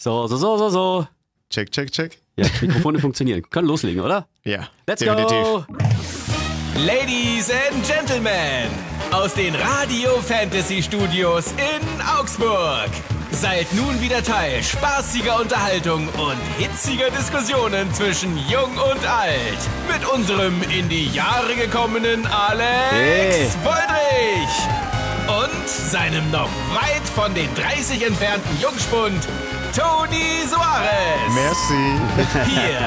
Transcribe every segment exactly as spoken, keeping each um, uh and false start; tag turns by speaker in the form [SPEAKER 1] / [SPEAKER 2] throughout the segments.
[SPEAKER 1] So, so, so, so, so.
[SPEAKER 2] Check, check, check.
[SPEAKER 1] Ja, Mikrofone funktionieren. Können loslegen, oder?
[SPEAKER 2] Ja,
[SPEAKER 1] Let's
[SPEAKER 2] definitiv.
[SPEAKER 1] go!
[SPEAKER 3] Ladies and Gentlemen, aus den Radio Fantasy Studios in Augsburg. Seid nun wieder Teil spaßiger Unterhaltung und hitziger Diskussionen zwischen Jung und Alt. Mit unserem in die Jahre gekommenen Alex
[SPEAKER 1] Hey.
[SPEAKER 3] Woldrich. Und seinem noch weit von den dreißig entfernten Jungspund Toni Soares.
[SPEAKER 2] Merci.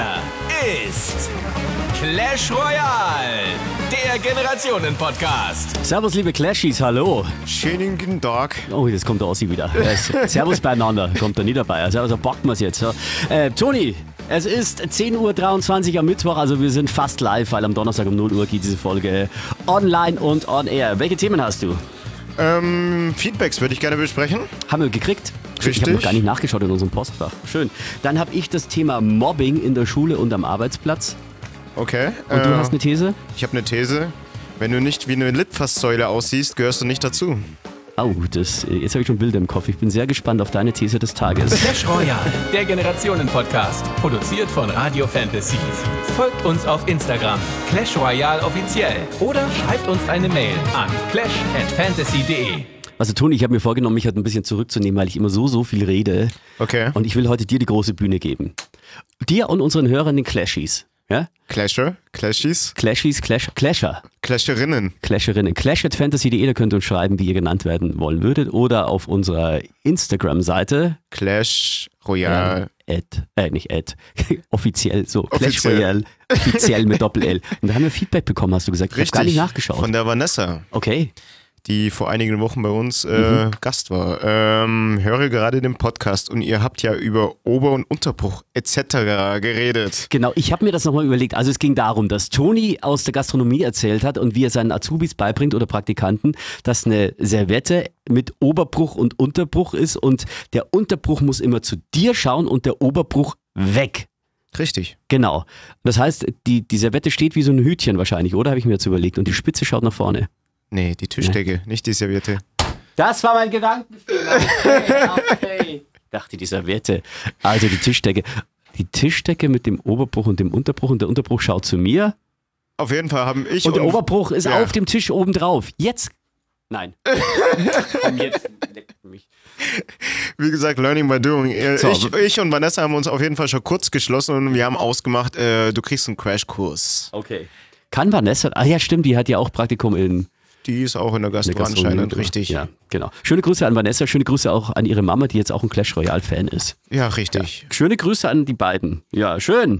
[SPEAKER 3] Hier ist Clash Royale, der Generationen-Podcast.
[SPEAKER 1] Servus, liebe Clashies, hallo.
[SPEAKER 2] Schönen guten Tag.
[SPEAKER 1] Oh, jetzt kommt der Ossi wieder. Servus beieinander, kommt er nie dabei. Also, also packen wir es jetzt. So. Äh, Toni, es ist zehn Uhr dreiundzwanzig am Mittwoch, also wir sind fast live, weil am Donnerstag um null Uhr geht diese Folge online und on air. Welche Themen hast du?
[SPEAKER 2] Ähm, Feedbacks würde ich gerne besprechen.
[SPEAKER 1] Haben wir gekriegt?
[SPEAKER 2] Richtig.
[SPEAKER 1] Ich habe noch gar nicht nachgeschaut in unserem Postfach. Schön. Dann habe ich das Thema Mobbing in der Schule und am Arbeitsplatz.
[SPEAKER 2] Okay.
[SPEAKER 1] Und du hast eine These?
[SPEAKER 2] Ich habe eine These. Wenn du nicht wie eine Litfaßsäule aussiehst, gehörst du nicht dazu.
[SPEAKER 1] Oh, das, jetzt habe ich schon Bilder im Kopf. Ich bin sehr gespannt auf deine These des Tages.
[SPEAKER 3] Clash Royale, der Generationen-Podcast. Produziert von Radio Fantasy. Folgt uns auf Instagram, Clash Royale offiziell. Oder schreibt uns eine Mail an clash at fantasy punkt de.
[SPEAKER 1] Also Toni, ich habe mir vorgenommen, mich halt ein bisschen zurückzunehmen, weil ich immer so, so viel rede.
[SPEAKER 2] Okay.
[SPEAKER 1] Und ich will heute dir die große Bühne geben. Dir und unseren Hörern den Clashies. Ja?
[SPEAKER 2] Clasher, Clashies,
[SPEAKER 1] Clashies, Clash, Clasher,
[SPEAKER 2] Clasherinnen.
[SPEAKER 1] Clasherinnen. clash at fantasy punkt de, da könnt ihr uns schreiben, wie ihr genannt werden wollen würdet. Oder auf unserer Instagram-Seite.
[SPEAKER 2] Clash Royale.
[SPEAKER 1] Ad, äh, nicht Ad, offiziell, so, Clash
[SPEAKER 2] Offiziell.
[SPEAKER 1] Royale, offiziell mit Doppel-L. Und da haben wir Feedback bekommen, hast du gesagt. Ich habe
[SPEAKER 2] Richtig.
[SPEAKER 1] gar nicht nachgeschaut.
[SPEAKER 2] Von der Vanessa,
[SPEAKER 1] Okay.
[SPEAKER 2] die vor einigen Wochen bei uns äh,
[SPEAKER 1] Mhm.
[SPEAKER 2] Gast war. Ähm, höre gerade den Podcast und ihr habt ja über Ober- und Unterbruch et cetera geredet.
[SPEAKER 1] Genau, ich habe mir das nochmal überlegt. Also es ging darum, dass Toni aus der Gastronomie erzählt hat und wie er seinen Azubis beibringt oder Praktikanten, dass eine Serviette mit Oberbruch und Unterbruch ist und der Unterbruch muss immer zu dir schauen und der Oberbruch weg.
[SPEAKER 2] Richtig.
[SPEAKER 1] Genau. Das heißt, die, die Serviette steht wie so ein Hütchen wahrscheinlich, oder? Habe ich mir jetzt überlegt. Und die Spitze schaut nach vorne.
[SPEAKER 2] Nee, die Tischdecke, nicht die Serviette.
[SPEAKER 1] Das war mein Gedankenfehler. Okay, okay. Ich dachte, die Serviette. Also die Tischdecke. Die Tischdecke mit dem Oberbruch und dem Unterbruch und der Unterbruch schaut zu mir.
[SPEAKER 2] Auf jeden Fall haben ich
[SPEAKER 1] Und der Oberbruch ist
[SPEAKER 2] ja.
[SPEAKER 1] auf dem Tisch oben drauf. Jetzt. Nein. Komm jetzt. Leck mich.
[SPEAKER 2] Wie gesagt, Learning by Doing. Äh,
[SPEAKER 1] So,
[SPEAKER 2] ich, ich und Vanessa haben uns auf jeden Fall schon kurz geschlossen und wir haben ausgemacht, äh, du kriegst einen Crashkurs.
[SPEAKER 1] Okay. Kann Vanessa, ah ja stimmt, die hat ja auch Praktikum in
[SPEAKER 2] Die ist auch in der
[SPEAKER 1] der
[SPEAKER 2] Gastro
[SPEAKER 1] Gastronomie.
[SPEAKER 2] anscheinend, richtig.
[SPEAKER 1] Ja, genau. Schöne Grüße an Vanessa, schöne Grüße auch an ihre Mama, die jetzt auch ein Clash Royale Fan ist.
[SPEAKER 2] Ja, richtig.
[SPEAKER 1] Schöne Grüße an die beiden. Ja, schön.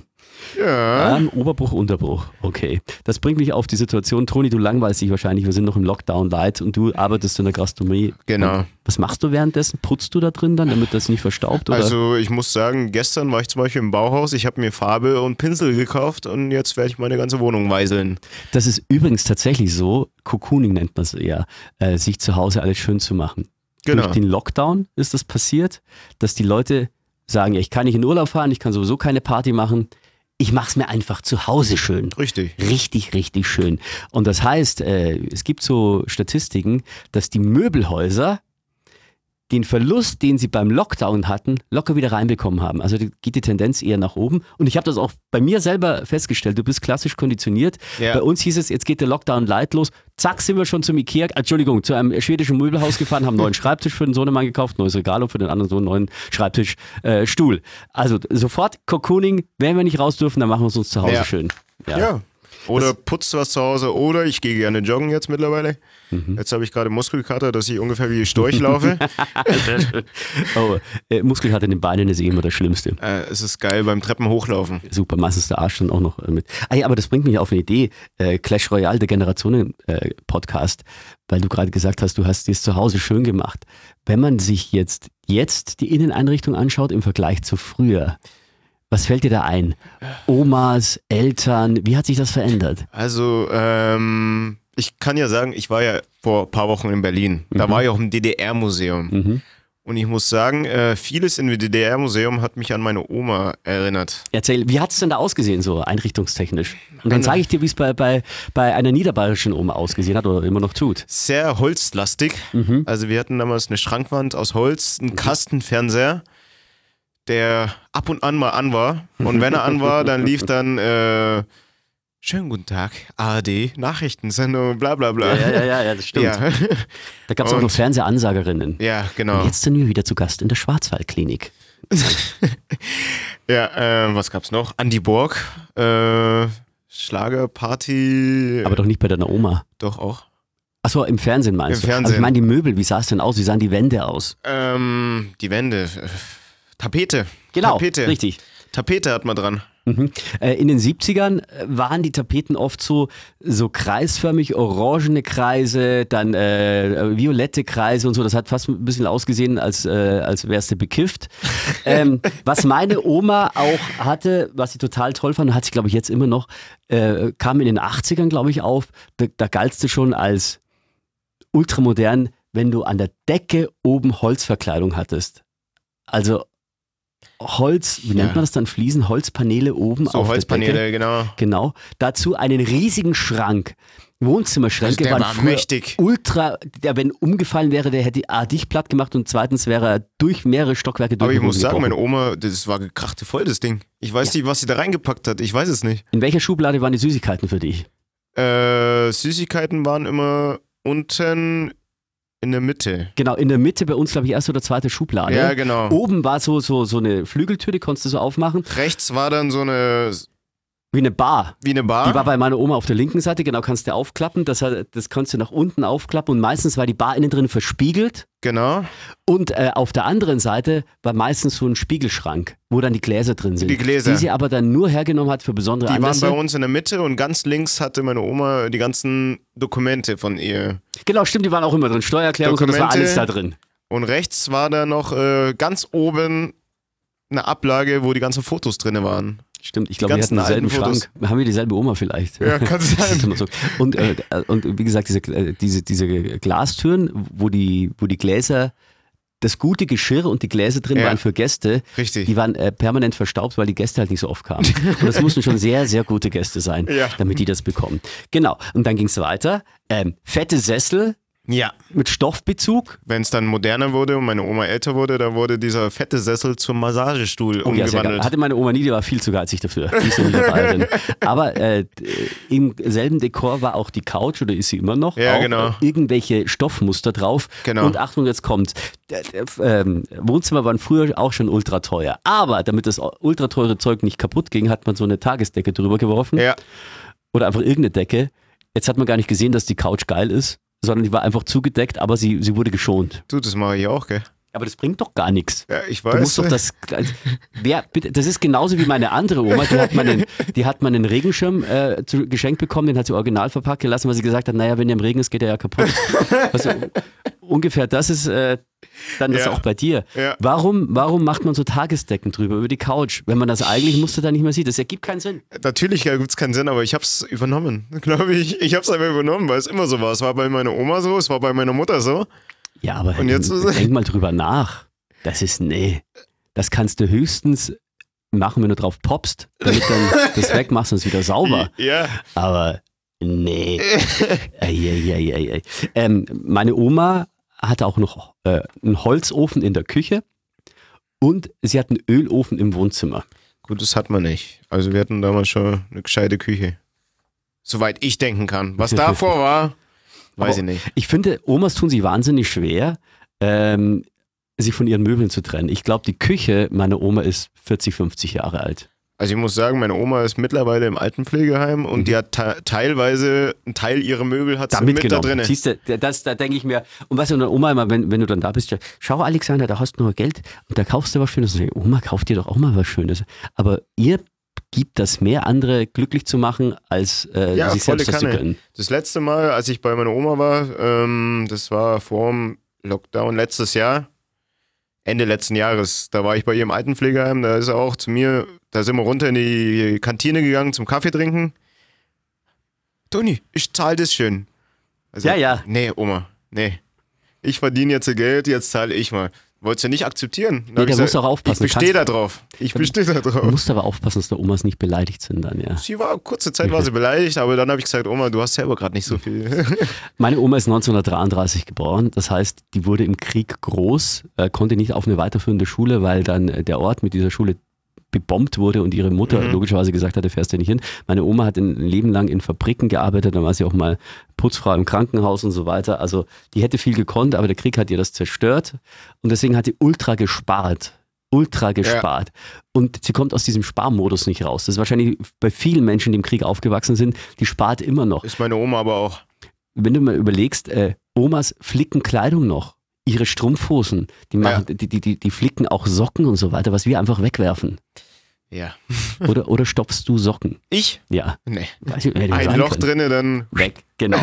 [SPEAKER 2] Ja.
[SPEAKER 1] Ähm, Oberbruch, Unterbruch. Okay. Das bringt mich auf die Situation. Toni, du langweilst dich wahrscheinlich. Wir sind noch im Lockdown light und du arbeitest in der Gastronomie.
[SPEAKER 2] Genau.
[SPEAKER 1] Und was machst du währenddessen? Putzt du da drin dann, damit das nicht verstaubt? Oder?
[SPEAKER 2] Also ich muss sagen, gestern war ich zum Beispiel im Bauhaus, ich habe mir Farbe und Pinsel gekauft und jetzt werde ich meine ganze Wohnung weiseln.
[SPEAKER 1] Das ist übrigens tatsächlich so, Cocooning nennt man es eher, äh, sich zu Hause alles schön zu machen.
[SPEAKER 2] Genau.
[SPEAKER 1] Durch den Lockdown ist das passiert, dass die Leute sagen, ja, ich kann nicht in Urlaub fahren, ich kann sowieso keine Party machen. Ich mache es mir einfach zu Hause schön.
[SPEAKER 2] Richtig.
[SPEAKER 1] Richtig, richtig schön. Und das heißt, äh, es gibt so Statistiken, dass die Möbelhäuser den Verlust, den sie beim Lockdown hatten, locker wieder reinbekommen haben. Also die, geht die Tendenz eher nach oben. Und ich habe das auch bei mir selber festgestellt. Du bist klassisch konditioniert.
[SPEAKER 2] Ja.
[SPEAKER 1] Bei uns hieß es, jetzt geht der Lockdown light los. Zack, sind wir schon zum Ikea, Entschuldigung, zu einem schwedischen Möbelhaus gefahren, haben einen neuen Schreibtisch für den Sohnemann gekauft, neues Regal und für den anderen so einen neuen Schreibtisch, äh, Stuhl. Also sofort Cocooning, wenn wir nicht raus dürfen, dann machen wir es uns zu Hause
[SPEAKER 2] Ja.
[SPEAKER 1] schön.
[SPEAKER 2] Ja. Oder putzt was zu Hause oder ich gehe gerne joggen jetzt mittlerweile.
[SPEAKER 1] Mhm.
[SPEAKER 2] Jetzt habe ich gerade Muskelkater, dass ich ungefähr wie Storch laufe.
[SPEAKER 1] Oh, äh, Muskelkater in den Beinen ist eh immer das Schlimmste.
[SPEAKER 2] äh, es ist geil beim Treppen hochlaufen.
[SPEAKER 1] Super, meistens der Arsch dann auch noch äh, mit. Ah ja, aber das bringt mich auf eine Idee. Äh, Clash Royale, der Generationen-Podcast, weil du gerade gesagt hast, du hast es zu Hause schön gemacht. Wenn man sich jetzt, jetzt die Inneneinrichtung anschaut im Vergleich zu früher, was fällt dir da ein? Omas, Eltern, wie hat sich das verändert?
[SPEAKER 2] Also, ähm, ich kann ja sagen, ich war ja vor ein paar Wochen in Berlin. Da
[SPEAKER 1] Mhm.
[SPEAKER 2] war ich auch im D D R-Museum.
[SPEAKER 1] Mhm.
[SPEAKER 2] Und ich muss sagen, äh, vieles im D D R-Museum hat mich an meine Oma erinnert.
[SPEAKER 1] Erzähl, wie hat es denn da ausgesehen, so einrichtungstechnisch? Und dann sage ich dir, wie es bei, bei, bei einer niederbayerischen Oma ausgesehen hat oder immer noch tut.
[SPEAKER 2] Sehr holzlastig.
[SPEAKER 1] Mhm.
[SPEAKER 2] Also wir hatten damals eine Schrankwand aus Holz, einen Kastenfernseher. der ab und an mal an war. Und wenn er an war, dann lief dann äh, schönen guten Tag, A R D, Nachrichtensendung, bla bla bla.
[SPEAKER 1] Ja, ja, ja, ja, das stimmt.
[SPEAKER 2] Ja,
[SPEAKER 1] Da gab es auch
[SPEAKER 2] Und-
[SPEAKER 1] noch Fernsehansagerinnen.
[SPEAKER 2] ja genau.
[SPEAKER 1] Und jetzt sind wir wieder zu Gast in der Schwarzwaldklinik.
[SPEAKER 2] Ja, äh, was gab's noch? Andi Borg, äh, Schlagerparty.
[SPEAKER 1] Aber doch nicht bei deiner Oma.
[SPEAKER 2] Doch auch.
[SPEAKER 1] Achso, im Fernsehen meinst
[SPEAKER 2] Im
[SPEAKER 1] du?
[SPEAKER 2] Fernsehen.
[SPEAKER 1] Also ich meine die Möbel, wie sah es denn aus? Wie sahen die Wände aus?
[SPEAKER 2] Ähm, die Wände. äh, Tapete.
[SPEAKER 1] Genau,
[SPEAKER 2] Tapete.
[SPEAKER 1] richtig.
[SPEAKER 2] Tapete hat man dran.
[SPEAKER 1] Mhm. Äh, in den siebzigern waren die Tapeten oft so, so kreisförmig, orangene Kreise, dann äh, violette Kreise und so. Das hat fast ein bisschen ausgesehen, als, äh, als wärst du bekifft. ähm, was meine Oma auch hatte, was sie total toll fand, hat sie glaube ich jetzt immer noch, äh, kam in den achtzigern glaube ich auf, da, da galtst du schon als ultramodern, wenn du an der Decke oben Holzverkleidung hattest. Also Holz, wie nennt
[SPEAKER 2] Ja.
[SPEAKER 1] man das dann? Fliesen, Holzpaneele oben
[SPEAKER 2] So
[SPEAKER 1] auf der
[SPEAKER 2] Holzpaneele,
[SPEAKER 1] Decke.
[SPEAKER 2] genau.
[SPEAKER 1] Genau. Dazu einen riesigen Schrank. Wohnzimmerschränke
[SPEAKER 2] Also der
[SPEAKER 1] waren
[SPEAKER 2] war
[SPEAKER 1] früher
[SPEAKER 2] mächtig.
[SPEAKER 1] ultra, der wenn umgefallen wäre, der hätte A dich platt gemacht und zweitens wäre er durch mehrere Stockwerke durch.
[SPEAKER 2] Aber ich
[SPEAKER 1] den
[SPEAKER 2] muss
[SPEAKER 1] Boden
[SPEAKER 2] sagen,
[SPEAKER 1] gebrochen.
[SPEAKER 2] meine Oma, das war gekrachte voll, das Ding. Ich weiß nicht, was sie da reingepackt hat. Ich weiß es nicht.
[SPEAKER 1] In welcher Schublade waren die Süßigkeiten für dich?
[SPEAKER 2] Äh, Süßigkeiten waren immer unten in der Mitte.
[SPEAKER 1] Genau, in der Mitte bei uns, glaube ich, erste oder zweite Schublade.
[SPEAKER 2] Ja, genau.
[SPEAKER 1] Oben war so, so, so eine Flügeltür, die konntest du so aufmachen.
[SPEAKER 2] Rechts war dann so eine,
[SPEAKER 1] Wie eine Bar.
[SPEAKER 2] wie eine Bar.
[SPEAKER 1] Die war bei meiner Oma auf der linken Seite, genau, kannst du aufklappen. Das, hat- das kannst du nach unten aufklappen und meistens war die Bar innen drin verspiegelt.
[SPEAKER 2] Genau.
[SPEAKER 1] Und äh, auf der anderen Seite war meistens so ein Spiegelschrank, wo dann die Gläser drin sind.
[SPEAKER 2] Die Gläser.
[SPEAKER 1] Die sie aber dann nur hergenommen hat für besondere
[SPEAKER 2] Die waren
[SPEAKER 1] Anlässe.
[SPEAKER 2] bei uns in der Mitte und ganz links hatte meine Oma die ganzen Dokumente von ihr.
[SPEAKER 1] Genau, stimmt, die waren auch immer drin. Steuererklärung, so, das war
[SPEAKER 2] Dokumente.
[SPEAKER 1] alles da drin.
[SPEAKER 2] Und rechts war da noch äh, ganz oben eine Ablage, wo die ganzen Fotos drin waren.
[SPEAKER 1] Stimmt, ich glaube, wir hatten
[SPEAKER 2] ganzen
[SPEAKER 1] denselben
[SPEAKER 2] alten
[SPEAKER 1] Schrank. Haben wir dieselbe Oma vielleicht?
[SPEAKER 2] Ja, kann sein.
[SPEAKER 1] Das ist immer so. Und, äh, und wie gesagt, diese, äh, diese, diese Glastüren, wo die, wo die Gläser, das gute Geschirr und die Gläser drin
[SPEAKER 2] Ja.
[SPEAKER 1] waren für Gäste,
[SPEAKER 2] Richtig.
[SPEAKER 1] die waren äh, permanent verstaubt, weil die Gäste halt nicht so oft kamen. Und das mussten schon sehr, sehr gute Gäste sein,
[SPEAKER 2] Ja.
[SPEAKER 1] damit die das bekommen. Genau, und dann ging es weiter. Ähm, fette Sessel
[SPEAKER 2] Ja.
[SPEAKER 1] mit Stoffbezug.
[SPEAKER 2] Wenn es dann moderner wurde und meine Oma älter wurde, da wurde dieser fette Sessel zum Massagestuhl
[SPEAKER 1] Oh, ja, sehr geil.
[SPEAKER 2] umgewandelt.
[SPEAKER 1] Hatte meine Oma nie, die war viel zu geizig dafür. Die ist ja nie dabei drin. Aber äh, im selben Dekor war auch die Couch, oder ist sie immer noch?
[SPEAKER 2] Ja,
[SPEAKER 1] auch,
[SPEAKER 2] genau.
[SPEAKER 1] Äh, irgendwelche Stoffmuster drauf.
[SPEAKER 2] Genau.
[SPEAKER 1] Und Achtung, jetzt kommt's. D- d- Ähm, Wohnzimmer waren früher auch schon ultra teuer. Aber damit das ultra teure Zeug nicht kaputt ging, hat man so eine Tagesdecke drüber geworfen.
[SPEAKER 2] Ja,
[SPEAKER 1] Oder einfach irgendeine Decke. Jetzt hat man gar nicht gesehen, dass die Couch geil ist, sondern die war einfach zugedeckt, aber sie, sie wurde geschont.
[SPEAKER 2] du, das mache ich auch, gell?
[SPEAKER 1] Aber das bringt doch gar nichts.
[SPEAKER 2] Ja, ich
[SPEAKER 1] Du
[SPEAKER 2] weiß.
[SPEAKER 1] musst doch das. Wer, bitte, das ist genauso wie meine andere Oma. Die hat meinen, die hat meinen Regenschirm äh, zu, geschenkt bekommen, den hat sie original verpackt gelassen, weil sie gesagt hat: Naja, wenn der im Regen ist, geht er ja kaputt. Also, ungefähr das ist äh, dann das
[SPEAKER 2] Ja.
[SPEAKER 1] auch bei dir.
[SPEAKER 2] Ja.
[SPEAKER 1] Warum, warum macht man so Tagesdecken drüber über die Couch, wenn man das eigentlich musste da nicht mehr sieht? Das ergibt keinen Sinn.
[SPEAKER 2] Natürlich gibt es keinen Sinn, aber ich habe es übernommen, glaube ich. Ich habe es einfach übernommen, weil es immer so war. Es war bei meiner Oma so, es war bei meiner Mutter so.
[SPEAKER 1] Ja, aber
[SPEAKER 2] Und jetzt ist es-
[SPEAKER 1] denk mal drüber nach. Das ist, nee. Das kannst du höchstens machen, wenn du drauf poppst, damit dann das wegmachst und es wieder sauber.
[SPEAKER 2] Ja,
[SPEAKER 1] Aber nee. Eieieiei. Ähm, meine Oma hatte auch noch äh, einen Holzofen in der Küche und sie hat einen Ölofen im Wohnzimmer.
[SPEAKER 2] gut, das hat man nicht. Also wir hatten damals schon eine gescheite Küche. Soweit ich denken kann. Was davor war, weiß
[SPEAKER 1] Aber
[SPEAKER 2] ich nicht.
[SPEAKER 1] Ich finde, Omas tun sich wahnsinnig schwer, ähm, sich von ihren Möbeln zu trennen. Ich glaube, die Küche meiner Oma ist vierzig, fünfzig Jahre alt.
[SPEAKER 2] Also ich muss sagen, meine Oma ist mittlerweile im Altenpflegeheim und
[SPEAKER 1] Mhm.
[SPEAKER 2] die hat te teilweise einen Teil ihrer Möbel hat
[SPEAKER 1] Da
[SPEAKER 2] sie mit da
[SPEAKER 1] mitgenommen.
[SPEAKER 2] drin.
[SPEAKER 1] Siehst du, das, da denke ich mir, und weißt du, und dann Oma immer, wenn, wenn du dann da bist, schau Alexander, da hast du nur Geld und da kaufst du was Schönes. Und ich, Oma, kauft dir doch auch mal was Schönes. Aber ihr gibt das mehr, andere glücklich zu machen, als äh,
[SPEAKER 2] Ja,
[SPEAKER 1] sich
[SPEAKER 2] volle
[SPEAKER 1] selbst das zu
[SPEAKER 2] Kanne.
[SPEAKER 1] gönnen.
[SPEAKER 2] Das letzte Mal, als ich bei meiner Oma war, ähm, das war vor dem Lockdown letztes Jahr, Ende letzten Jahres, da war ich bei ihr im Altenpflegeheim, da ist er auch zu mir, da sind wir runter in die Kantine gegangen zum Kaffee trinken. Toni, ich zahle das schön. Also,
[SPEAKER 1] Ja, ja.
[SPEAKER 2] Nee, Oma, nee. Ich verdiene jetzt Geld, jetzt zahle ich mal. wollte es ja nicht akzeptieren. Dann
[SPEAKER 1] Nee,
[SPEAKER 2] hab
[SPEAKER 1] da
[SPEAKER 2] ich
[SPEAKER 1] musst du auch aufpassen.
[SPEAKER 2] Ich bestehe da
[SPEAKER 1] Kannst-
[SPEAKER 2] drauf. Ich bestehe da
[SPEAKER 1] Du
[SPEAKER 2] drauf.
[SPEAKER 1] musst aber aufpassen, dass die Omas nicht beleidigt sind dann, ja.
[SPEAKER 2] Sie war, kurze Zeit war sie beleidigt, aber dann habe ich gesagt, Oma, du hast selber gerade nicht so viel.
[SPEAKER 1] Meine Oma ist neunzehnhundertdreiunddreißig geboren, das heißt, die wurde im Krieg groß, äh, konnte nicht auf eine weiterführende Schule, weil dann äh, der Ort mit dieser Schule bebombt wurde und ihre Mutter
[SPEAKER 2] Mhm.
[SPEAKER 1] logischerweise gesagt hatte, fährst du nicht hin. Meine Oma hat ein Leben lang in Fabriken gearbeitet, dann war sie auch mal Putzfrau im Krankenhaus und so weiter. Also die hätte viel gekonnt, aber der Krieg hat ihr das zerstört und deswegen hat die ultra gespart. Ultra gespart. Und sie kommt aus diesem Sparmodus nicht raus. Das ist wahrscheinlich bei vielen Menschen, die im Krieg aufgewachsen sind, die spart immer noch.
[SPEAKER 2] Ist meine Oma aber auch.
[SPEAKER 1] Wenn du mal überlegst, äh, Omas flicken Kleidung noch, ihre Strumpfhosen, die, machen, die, die, die, die flicken auch Socken und so weiter, was wir einfach wegwerfen.
[SPEAKER 2] Ja.
[SPEAKER 1] Oder, oder stopfst du Socken?
[SPEAKER 2] Ich?
[SPEAKER 1] Ja.
[SPEAKER 2] Nee.
[SPEAKER 1] Weiß ich, hätte
[SPEAKER 2] Ein
[SPEAKER 1] sein
[SPEAKER 2] Loch
[SPEAKER 1] können.
[SPEAKER 2] drinne, dann.
[SPEAKER 1] Weg, genau.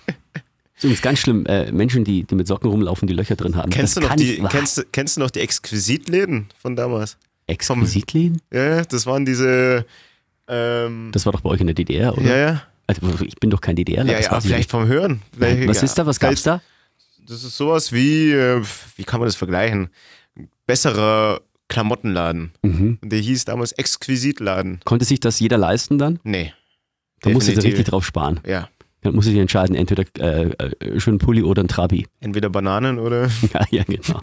[SPEAKER 1] Ist übrigens ganz schlimm, äh, Menschen, die, die mit Socken rumlaufen, die Löcher drin haben.
[SPEAKER 2] Kennst du,
[SPEAKER 1] Das
[SPEAKER 2] noch
[SPEAKER 1] kann
[SPEAKER 2] die,
[SPEAKER 1] ich-
[SPEAKER 2] kennst, du- kennst du noch die Exquisitläden von damals?
[SPEAKER 1] Exquisitläden?
[SPEAKER 2] Ja, ja, das waren diese. Ähm,
[SPEAKER 1] Das war doch bei euch in der D D R, oder?
[SPEAKER 2] ja, ja.
[SPEAKER 1] Also, ich bin doch kein D D Rler.
[SPEAKER 2] Ja,
[SPEAKER 1] das
[SPEAKER 2] ja,
[SPEAKER 1] weiß ich
[SPEAKER 2] vielleicht vom Hören. Vielleicht,
[SPEAKER 1] nicht. Was
[SPEAKER 2] ja.
[SPEAKER 1] ist da? Was gab's da?
[SPEAKER 2] Das ist sowas wie, äh, wie kann man das vergleichen? Besserer Klamottenladen.
[SPEAKER 1] Mhm.
[SPEAKER 2] Und der hieß damals Exquisitladen.
[SPEAKER 1] Konnte sich das jeder leisten dann?
[SPEAKER 2] Nee.
[SPEAKER 1] Da musst du
[SPEAKER 2] Definitiv.
[SPEAKER 1] richtig drauf sparen.
[SPEAKER 2] Ja.
[SPEAKER 1] Dann musst du dich entscheiden, entweder äh, äh, schön Pulli oder ein Trabi.
[SPEAKER 2] Entweder Bananen oder.
[SPEAKER 1] Ja, ja, genau.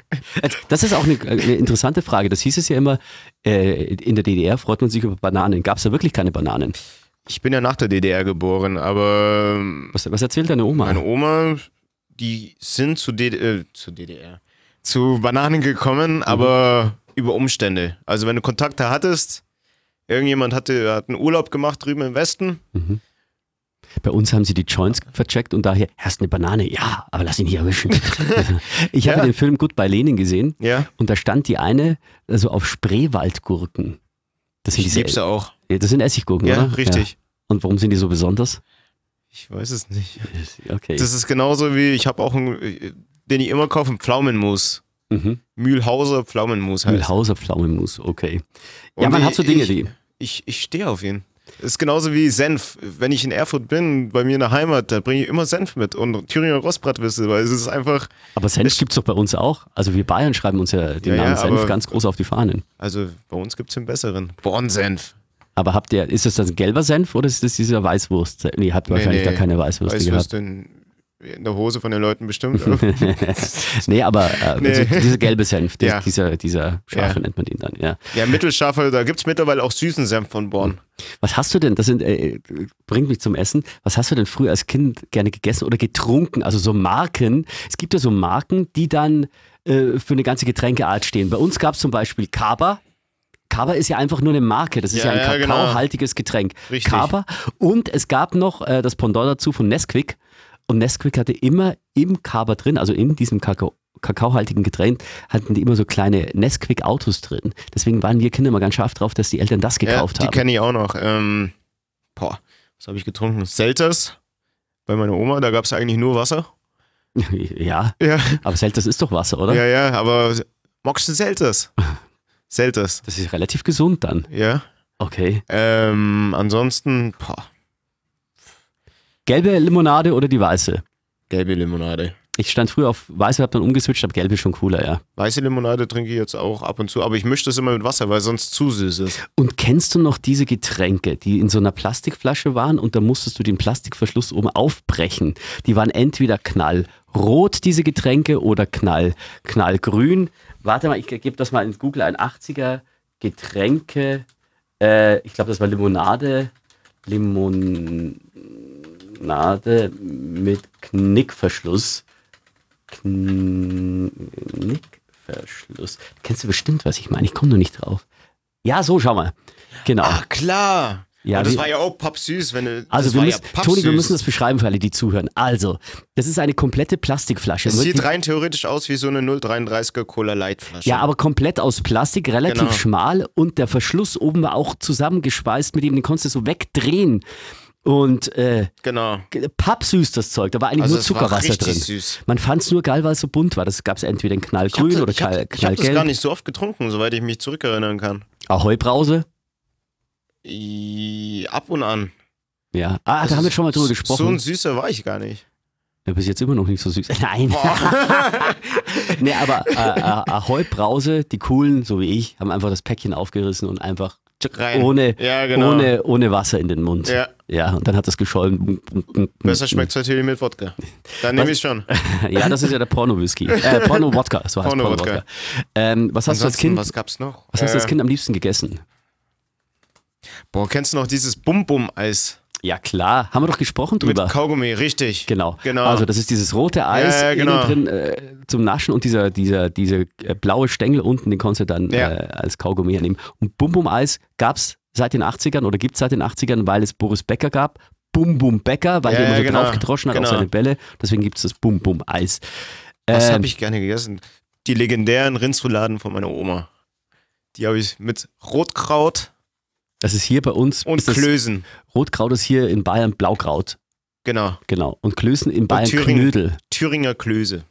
[SPEAKER 1] Das ist auch eine, eine interessante Frage. Das hieß es ja immer, äh, in der D D R freut man sich über Bananen. Gab es da wirklich keine Bananen?
[SPEAKER 2] Ich bin ja nach der D D R geboren, aber ähm,
[SPEAKER 1] Was, was erzählt deine Oma?
[SPEAKER 2] meine Oma, die sind zu, D D äh, zu D D R, zu Bananen gekommen, aber über Umstände. Also wenn du Kontakte hattest, irgendjemand hatte, hat einen Urlaub gemacht drüben im Westen.
[SPEAKER 1] Mhm. Bei uns haben sie die Joints vercheckt und daher, hast du eine Banane? Ja, aber lass ihn nicht erwischen. Ich habe
[SPEAKER 2] Ja.
[SPEAKER 1] den Film Goodbye Lenin gesehen
[SPEAKER 2] Ja,
[SPEAKER 1] und da stand die eine also auf Spreewaldgurken. Das sind
[SPEAKER 2] ich
[SPEAKER 1] diese,
[SPEAKER 2] lieb's auch.
[SPEAKER 1] Ja, das sind Essiggurken,
[SPEAKER 2] Ja,
[SPEAKER 1] oder?
[SPEAKER 2] richtig.
[SPEAKER 1] Ja. Und warum sind die so besonders?
[SPEAKER 2] Ich weiß es nicht.
[SPEAKER 1] Okay.
[SPEAKER 2] Das ist genauso wie, ich habe auch einen, den ich immer kaufe, einen Pflaumenmus.
[SPEAKER 1] Mhm.
[SPEAKER 2] Mühlhauser Pflaumenmus heißt.
[SPEAKER 1] Mühlhauser Pflaumenmus, okay.
[SPEAKER 2] Und
[SPEAKER 1] Ja, man
[SPEAKER 2] ich-
[SPEAKER 1] hat so Dinge,
[SPEAKER 2] ich,
[SPEAKER 1] die.
[SPEAKER 2] Ich, ich stehe auf ihn. Das ist genauso wie Senf. Wenn ich in Erfurt bin, bei mir in der Heimat, da bringe ich immer Senf mit und Thüringer Rostbratwürste, weil es ist einfach,
[SPEAKER 1] Aber Senf gibt es doch bei uns auch. Also wir Bayern schreiben uns ja den
[SPEAKER 2] Ja,
[SPEAKER 1] Namen
[SPEAKER 2] ja,
[SPEAKER 1] Senf
[SPEAKER 2] aber-
[SPEAKER 1] ganz groß auf die Fahnen.
[SPEAKER 2] also bei uns gibt es den besseren. Bornsenf.
[SPEAKER 1] Aber habt ihr, ist das das ein gelber Senf oder ist das dieser Weißwurst? Nee, ihr habt wahrscheinlich
[SPEAKER 2] nee.
[SPEAKER 1] gar keine Weißwürste
[SPEAKER 2] Weißwürste in, in der Hose von den Leuten bestimmt. aber-
[SPEAKER 1] gehabt. Nee, aber äh,
[SPEAKER 2] Nee.
[SPEAKER 1] so dieser gelbe Senf, der,
[SPEAKER 2] Ja.
[SPEAKER 1] dieser, dieser scharfe
[SPEAKER 2] Ja.
[SPEAKER 1] nennt man den dann, ja.
[SPEAKER 2] ja, mittelscharfe, da gibt es mittlerweile auch süßen Senf von Born.
[SPEAKER 1] Was hast du denn, das sind, äh, bringt mich zum Essen, was hast du denn früher als Kind gerne gegessen oder getrunken? Also so Marken, es gibt ja so Marken, die dann äh, für eine ganze Getränkeart stehen. Bei uns gab es zum Beispiel Kaba. Kaba ist ja einfach nur eine Marke, das ist ja,
[SPEAKER 2] Ja,
[SPEAKER 1] ein
[SPEAKER 2] ja, genau.
[SPEAKER 1] kakaohaltiges Getränk.
[SPEAKER 2] Richtig.
[SPEAKER 1] Kaba. Und es gab noch äh, das Pendant dazu von Nesquik. Und Nesquik hatte immer im Kaba drin, also in diesem Kakao, kakaohaltigen Getränk, hatten die immer so kleine Nesquik-Autos drin. Deswegen waren wir Kinder immer ganz scharf drauf, dass die Eltern das gekauft
[SPEAKER 2] ja, die
[SPEAKER 1] haben.
[SPEAKER 2] kenne ich auch noch. Ähm, boah, was habe ich getrunken? Selters bei meiner Oma, da gab es eigentlich nur Wasser.
[SPEAKER 1] Ja,
[SPEAKER 2] Ja,
[SPEAKER 1] aber Selters ist doch Wasser, oder?
[SPEAKER 2] ja, ja, aber magst du Selters? Selters,
[SPEAKER 1] Das ist relativ gesund dann.
[SPEAKER 2] ja.
[SPEAKER 1] Okay.
[SPEAKER 2] Ähm, ansonsten, boah,
[SPEAKER 1] Gelbe Limonade oder die weiße?
[SPEAKER 2] gelbe Limonade.
[SPEAKER 1] Ich stand früher auf weiße, hab dann umgeswitcht, aber gelbe ist schon cooler, ja.
[SPEAKER 2] Weiße Limonade trinke ich jetzt auch ab und zu, aber ich mische das immer mit Wasser, weil sonst zu süß ist.
[SPEAKER 1] Und kennst du noch diese Getränke, die in so einer Plastikflasche waren und da musstest du den Plastikverschluss oben aufbrechen? Die waren entweder knallrot, diese Getränke, oder knall, knallgrün. Warte mal, ich gebe das mal in Google ein. achtziger Getränke, äh, ich glaube, das war Limonade, Limonade mit Knickverschluss. Knickverschluss. Kennst du bestimmt, was ich meine? Ich komme nur nicht drauf. Ja, so, schau mal. Genau.
[SPEAKER 2] Ah, klar.
[SPEAKER 1] Ja,
[SPEAKER 2] Und das
[SPEAKER 1] wie-
[SPEAKER 2] war ja auch pappsüß, wenn du,
[SPEAKER 1] Also
[SPEAKER 2] das
[SPEAKER 1] wir
[SPEAKER 2] war
[SPEAKER 1] müssen,
[SPEAKER 2] ja
[SPEAKER 1] Toni, wir
[SPEAKER 2] pappsüß.
[SPEAKER 1] müssen das beschreiben für alle, die zuhören. Also, das ist eine komplette Plastikflasche.
[SPEAKER 2] Es
[SPEAKER 1] Nur
[SPEAKER 2] sieht
[SPEAKER 1] die-
[SPEAKER 2] rein theoretisch aus wie so eine null Komma dreiunddreißiger Cola Light Flasche.
[SPEAKER 1] ja, aber komplett aus Plastik, relativ
[SPEAKER 2] Genau.
[SPEAKER 1] schmal und der Verschluss oben war auch zusammengespeist, mit dem den konntest du so wegdrehen. Und äh,
[SPEAKER 2] Genau.
[SPEAKER 1] pappsüß das Zeug, da war eigentlich
[SPEAKER 2] Also
[SPEAKER 1] nur
[SPEAKER 2] es war
[SPEAKER 1] Zuckerwasser
[SPEAKER 2] richtig
[SPEAKER 1] drin.
[SPEAKER 2] süß.
[SPEAKER 1] Man fand es nur geil, weil es so bunt war. Das gab es entweder in
[SPEAKER 2] Ich
[SPEAKER 1] knallgrün
[SPEAKER 2] habe
[SPEAKER 1] oder
[SPEAKER 2] ich hab,
[SPEAKER 1] knall,
[SPEAKER 2] ich hab das gar
[SPEAKER 1] knallgelb.
[SPEAKER 2] nicht so oft getrunken, soweit ich mich zurückerinnern kann.
[SPEAKER 1] Ahoi-Brause.
[SPEAKER 2] I, ab und an.
[SPEAKER 1] Ja. Ah, da
[SPEAKER 2] Also
[SPEAKER 1] haben wir schon mal drüber
[SPEAKER 2] so-
[SPEAKER 1] gesprochen.
[SPEAKER 2] So ein süßer war ich gar nicht.
[SPEAKER 1] Ja, bis jetzt immer noch nicht so süß. Nein. Nee, aber äh, äh, Ahoi Brause, die coolen, so wie ich, haben einfach das Päckchen aufgerissen und einfach
[SPEAKER 2] Rein.
[SPEAKER 1] ohne,
[SPEAKER 2] Ja, genau.
[SPEAKER 1] ohne, ohne Wasser in den Mund.
[SPEAKER 2] Ja.
[SPEAKER 1] Ja, und dann hat das geschäumt.
[SPEAKER 2] Besser schmeckt es natürlich mit Wodka. Dann nehme ich schon.
[SPEAKER 1] Ja, das ist ja der Porno-Whisky. Äh, Porno-Wodka, so heißt
[SPEAKER 2] Porno-Wodka.
[SPEAKER 1] Porno-Wodka. Ähm, was hast du als
[SPEAKER 2] Ansonsten,
[SPEAKER 1] Kind,
[SPEAKER 2] was gab's noch?
[SPEAKER 1] was hast du als
[SPEAKER 2] Äh,
[SPEAKER 1] Kind am liebsten gegessen?
[SPEAKER 2] Boah, kennst du noch dieses Bum-Bum-Eis?
[SPEAKER 1] Ja klar, haben wir doch gesprochen
[SPEAKER 2] Mit
[SPEAKER 1] drüber.
[SPEAKER 2] Kaugummi, richtig.
[SPEAKER 1] Genau.
[SPEAKER 2] Genau.
[SPEAKER 1] Also das ist dieses rote Eis
[SPEAKER 2] Ja, ja, genau.
[SPEAKER 1] innen drin äh, zum Naschen und dieser, dieser, dieser äh, blaue Stängel unten, den konntest du dann
[SPEAKER 2] Ja.
[SPEAKER 1] äh, als Kaugummi hernehmen. Und Bum Bum Eis gab es seit den achtzigern oder gibt es seit den achtzigern, weil es Boris Becker gab. Bum Bum Becker, weil
[SPEAKER 2] Ja,
[SPEAKER 1] der immer so
[SPEAKER 2] ja, genau.
[SPEAKER 1] draufgedroschen hat auf
[SPEAKER 2] Genau.
[SPEAKER 1] seine Bälle. Deswegen gibt es das Bum Bum Eis.
[SPEAKER 2] Was
[SPEAKER 1] Ähm,
[SPEAKER 2] habe ich gerne gegessen? Die legendären Rindsrouladen von meiner Oma. Die habe ich mit Rotkraut
[SPEAKER 1] Das ist hier bei uns.
[SPEAKER 2] und
[SPEAKER 1] ist das
[SPEAKER 2] Klößen.
[SPEAKER 1] Rotkraut ist hier in Bayern Blaukraut.
[SPEAKER 2] Genau.
[SPEAKER 1] Genau. Und Klößen in Bayern
[SPEAKER 2] Thüringen.
[SPEAKER 1] Knödel.
[SPEAKER 2] Thüringer Klöße.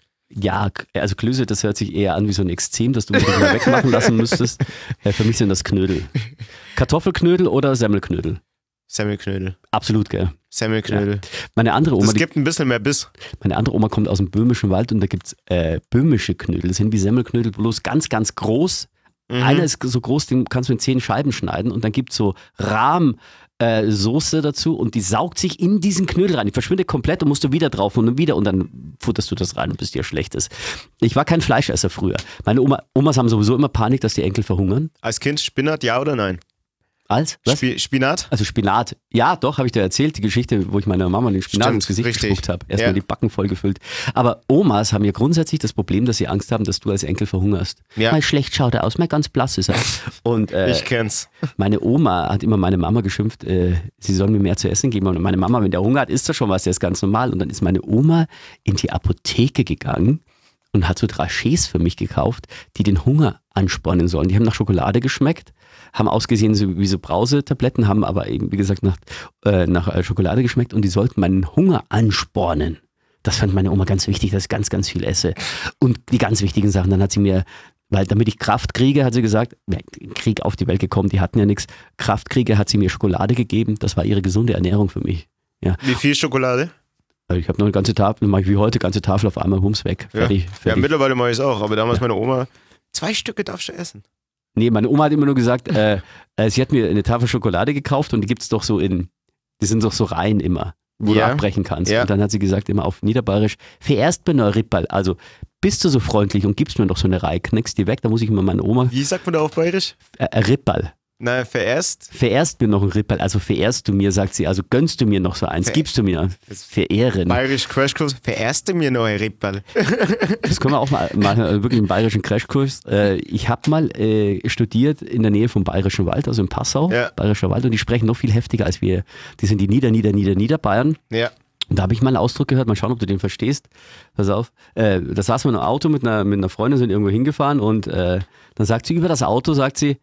[SPEAKER 1] Ja, also Klöße, das hört sich eher an wie so ein Extrem, das du wieder wegmachen lassen müsstest. Äh, für mich sind das Knödel. Kartoffelknödel oder Semmelknödel?
[SPEAKER 2] Semmelknödel.
[SPEAKER 1] Absolut, gell?
[SPEAKER 2] Semmelknödel.
[SPEAKER 1] Meine andere Oma,
[SPEAKER 2] Das
[SPEAKER 1] die,
[SPEAKER 2] gibt ein bisschen mehr Biss.
[SPEAKER 1] meine andere Oma kommt aus dem böhmischen Wald und da gibt es äh, böhmische Knödel. Das sind wie Semmelknödel, bloß ganz, ganz groß.
[SPEAKER 2] Mhm.
[SPEAKER 1] Einer ist so groß, den kannst du in zehn Scheiben schneiden und dann gibt es so Rahmsoße äh, Soße dazu und die saugt sich in diesen Knödel rein. Die verschwindet komplett und musst du wieder drauf und wieder und dann futterst du das rein und bis dir schlecht ist. Ich war kein Fleischesser früher. Meine Oma, Omas haben sowieso immer Panik, dass die Enkel verhungern.
[SPEAKER 2] Als Kind Spinat, ja oder nein?
[SPEAKER 1] Als? Was?
[SPEAKER 2] Spi Spinat?
[SPEAKER 1] Also Spinat. Ja, doch, habe ich dir erzählt, die Geschichte, wo ich meiner Mama den Spinat
[SPEAKER 2] Stimmt,
[SPEAKER 1] ins Gesicht
[SPEAKER 2] richtig.
[SPEAKER 1] gespuckt habe. Erstmal
[SPEAKER 2] Ja.
[SPEAKER 1] die Backen vollgefüllt. Aber Omas haben ja grundsätzlich das Problem, dass sie Angst haben, dass du als Enkel verhungerst.
[SPEAKER 2] Ja.
[SPEAKER 1] Mal schlecht schaut er aus, mal ganz blass ist er. Und äh,
[SPEAKER 2] Ich kenn's.
[SPEAKER 1] meine Oma hat immer meine Mama geschimpft, äh, sie soll mir mehr zu essen geben. Und meine Mama, wenn der Hunger hat, isst er schon was, der ist ganz normal. Und dann ist meine Oma in die Apotheke gegangen und hat so Drachés für mich gekauft, die den Hunger anspornen sollen. Die haben nach Schokolade geschmeckt, haben ausgesehen so, wie so Brausetabletten, haben aber eben, wie gesagt, nach, äh, nach äh, Schokolade geschmeckt und die sollten meinen Hunger anspornen. Das fand meine Oma ganz wichtig, dass ich ganz, ganz viel esse. Und die ganz wichtigen Sachen, dann hat sie mir, weil damit ich Kraft kriege, hat sie gesagt, ja, Krieg auf die Welt gekommen, die hatten ja nichts. Kraft kriege, hat sie mir Schokolade gegeben, das war ihre gesunde Ernährung für mich. Ja.
[SPEAKER 2] Wie viel Schokolade?
[SPEAKER 1] Also ich habe noch eine ganze Tafel, mache ich wie heute, ganze Tafel auf einmal, bums weg, fertig.
[SPEAKER 2] Ja, ja
[SPEAKER 1] fertig.
[SPEAKER 2] mittlerweile mache ich es auch, aber damals meine Oma, zwei Stücke darfst du essen.
[SPEAKER 1] Nee, meine Oma hat immer nur gesagt, äh, äh, sie hat mir eine Tafel Schokolade gekauft und die gibt es doch so in, die sind doch so rein immer, wo
[SPEAKER 2] Ja.
[SPEAKER 1] du abbrechen kannst.
[SPEAKER 2] Ja.
[SPEAKER 1] Und dann hat sie gesagt, immer auf Niederbayerisch, vererst mir noch Rippal, also bist du so freundlich und gibst mir doch so eine Reihe, knickst die weg, da muss ich immer meine Oma,
[SPEAKER 2] Wie sagt man da auf Bayerisch?
[SPEAKER 1] äh, äh, Rippal,
[SPEAKER 2] Na, vererst.
[SPEAKER 1] vererst mir noch ein Rippal, also verehrst du mir, sagt sie, also gönnst du mir noch so eins,
[SPEAKER 2] Ver-
[SPEAKER 1] gibst du mir, verehren.
[SPEAKER 2] Bayerisch Crashkurs. Vererst du mir noch ein Rippal?
[SPEAKER 1] Das können wir auch mal machen, also wirklich einen bayerischen Crashkurs. Äh, ich habe mal äh, studiert in der Nähe vom Bayerischen Wald, also in Passau,
[SPEAKER 2] Ja.
[SPEAKER 1] Bayerischer Wald, und die sprechen noch viel heftiger als wir. Die sind die Nieder, Nieder, Nieder, Niederbayern.
[SPEAKER 2] Ja.
[SPEAKER 1] Und da habe ich mal einen Ausdruck gehört, mal schauen, ob du den verstehst. Pass auf. Äh, da saßen wir in einem Auto mit einer, mit einer Freundin, sind irgendwo hingefahren und äh, dann sagt sie über das Auto, sagt sie,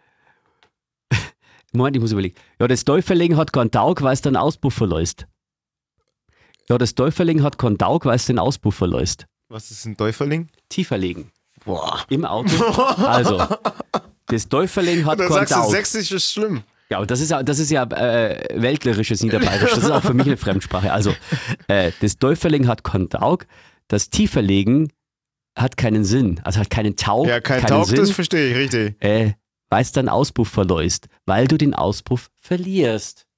[SPEAKER 1] Moment, ich muss überlegen. Ja, das Täuferling hat keinen Taug, weil es den Auspuff verlässt. Ja, das Täuferling hat keinen Taug, weil es den Auspuff verlässt.
[SPEAKER 2] Was ist ein Täuferling?
[SPEAKER 1] Tiefer legen.
[SPEAKER 2] Boah.
[SPEAKER 1] Im Auto. Also, das Täuferling hat
[SPEAKER 2] Dann
[SPEAKER 1] keinen
[SPEAKER 2] sagst du,
[SPEAKER 1] Taug.
[SPEAKER 2] sächsisch ist schlimm.
[SPEAKER 1] Ja, und das ist ja, das ist ja äh, weltlerisches Niederbayerisch. Das ist auch für mich eine Fremdsprache. Also, äh, das Täuferling hat keinen Taug, das Tieferlegen hat keinen Sinn. Also hat keinen Taug,
[SPEAKER 2] Ja, kein
[SPEAKER 1] keinen
[SPEAKER 2] Taug,
[SPEAKER 1] Sinn,
[SPEAKER 2] das verstehe ich richtig.
[SPEAKER 1] äh, weil es deinen Auspuff verläust, weil du den Auspuff verlierst.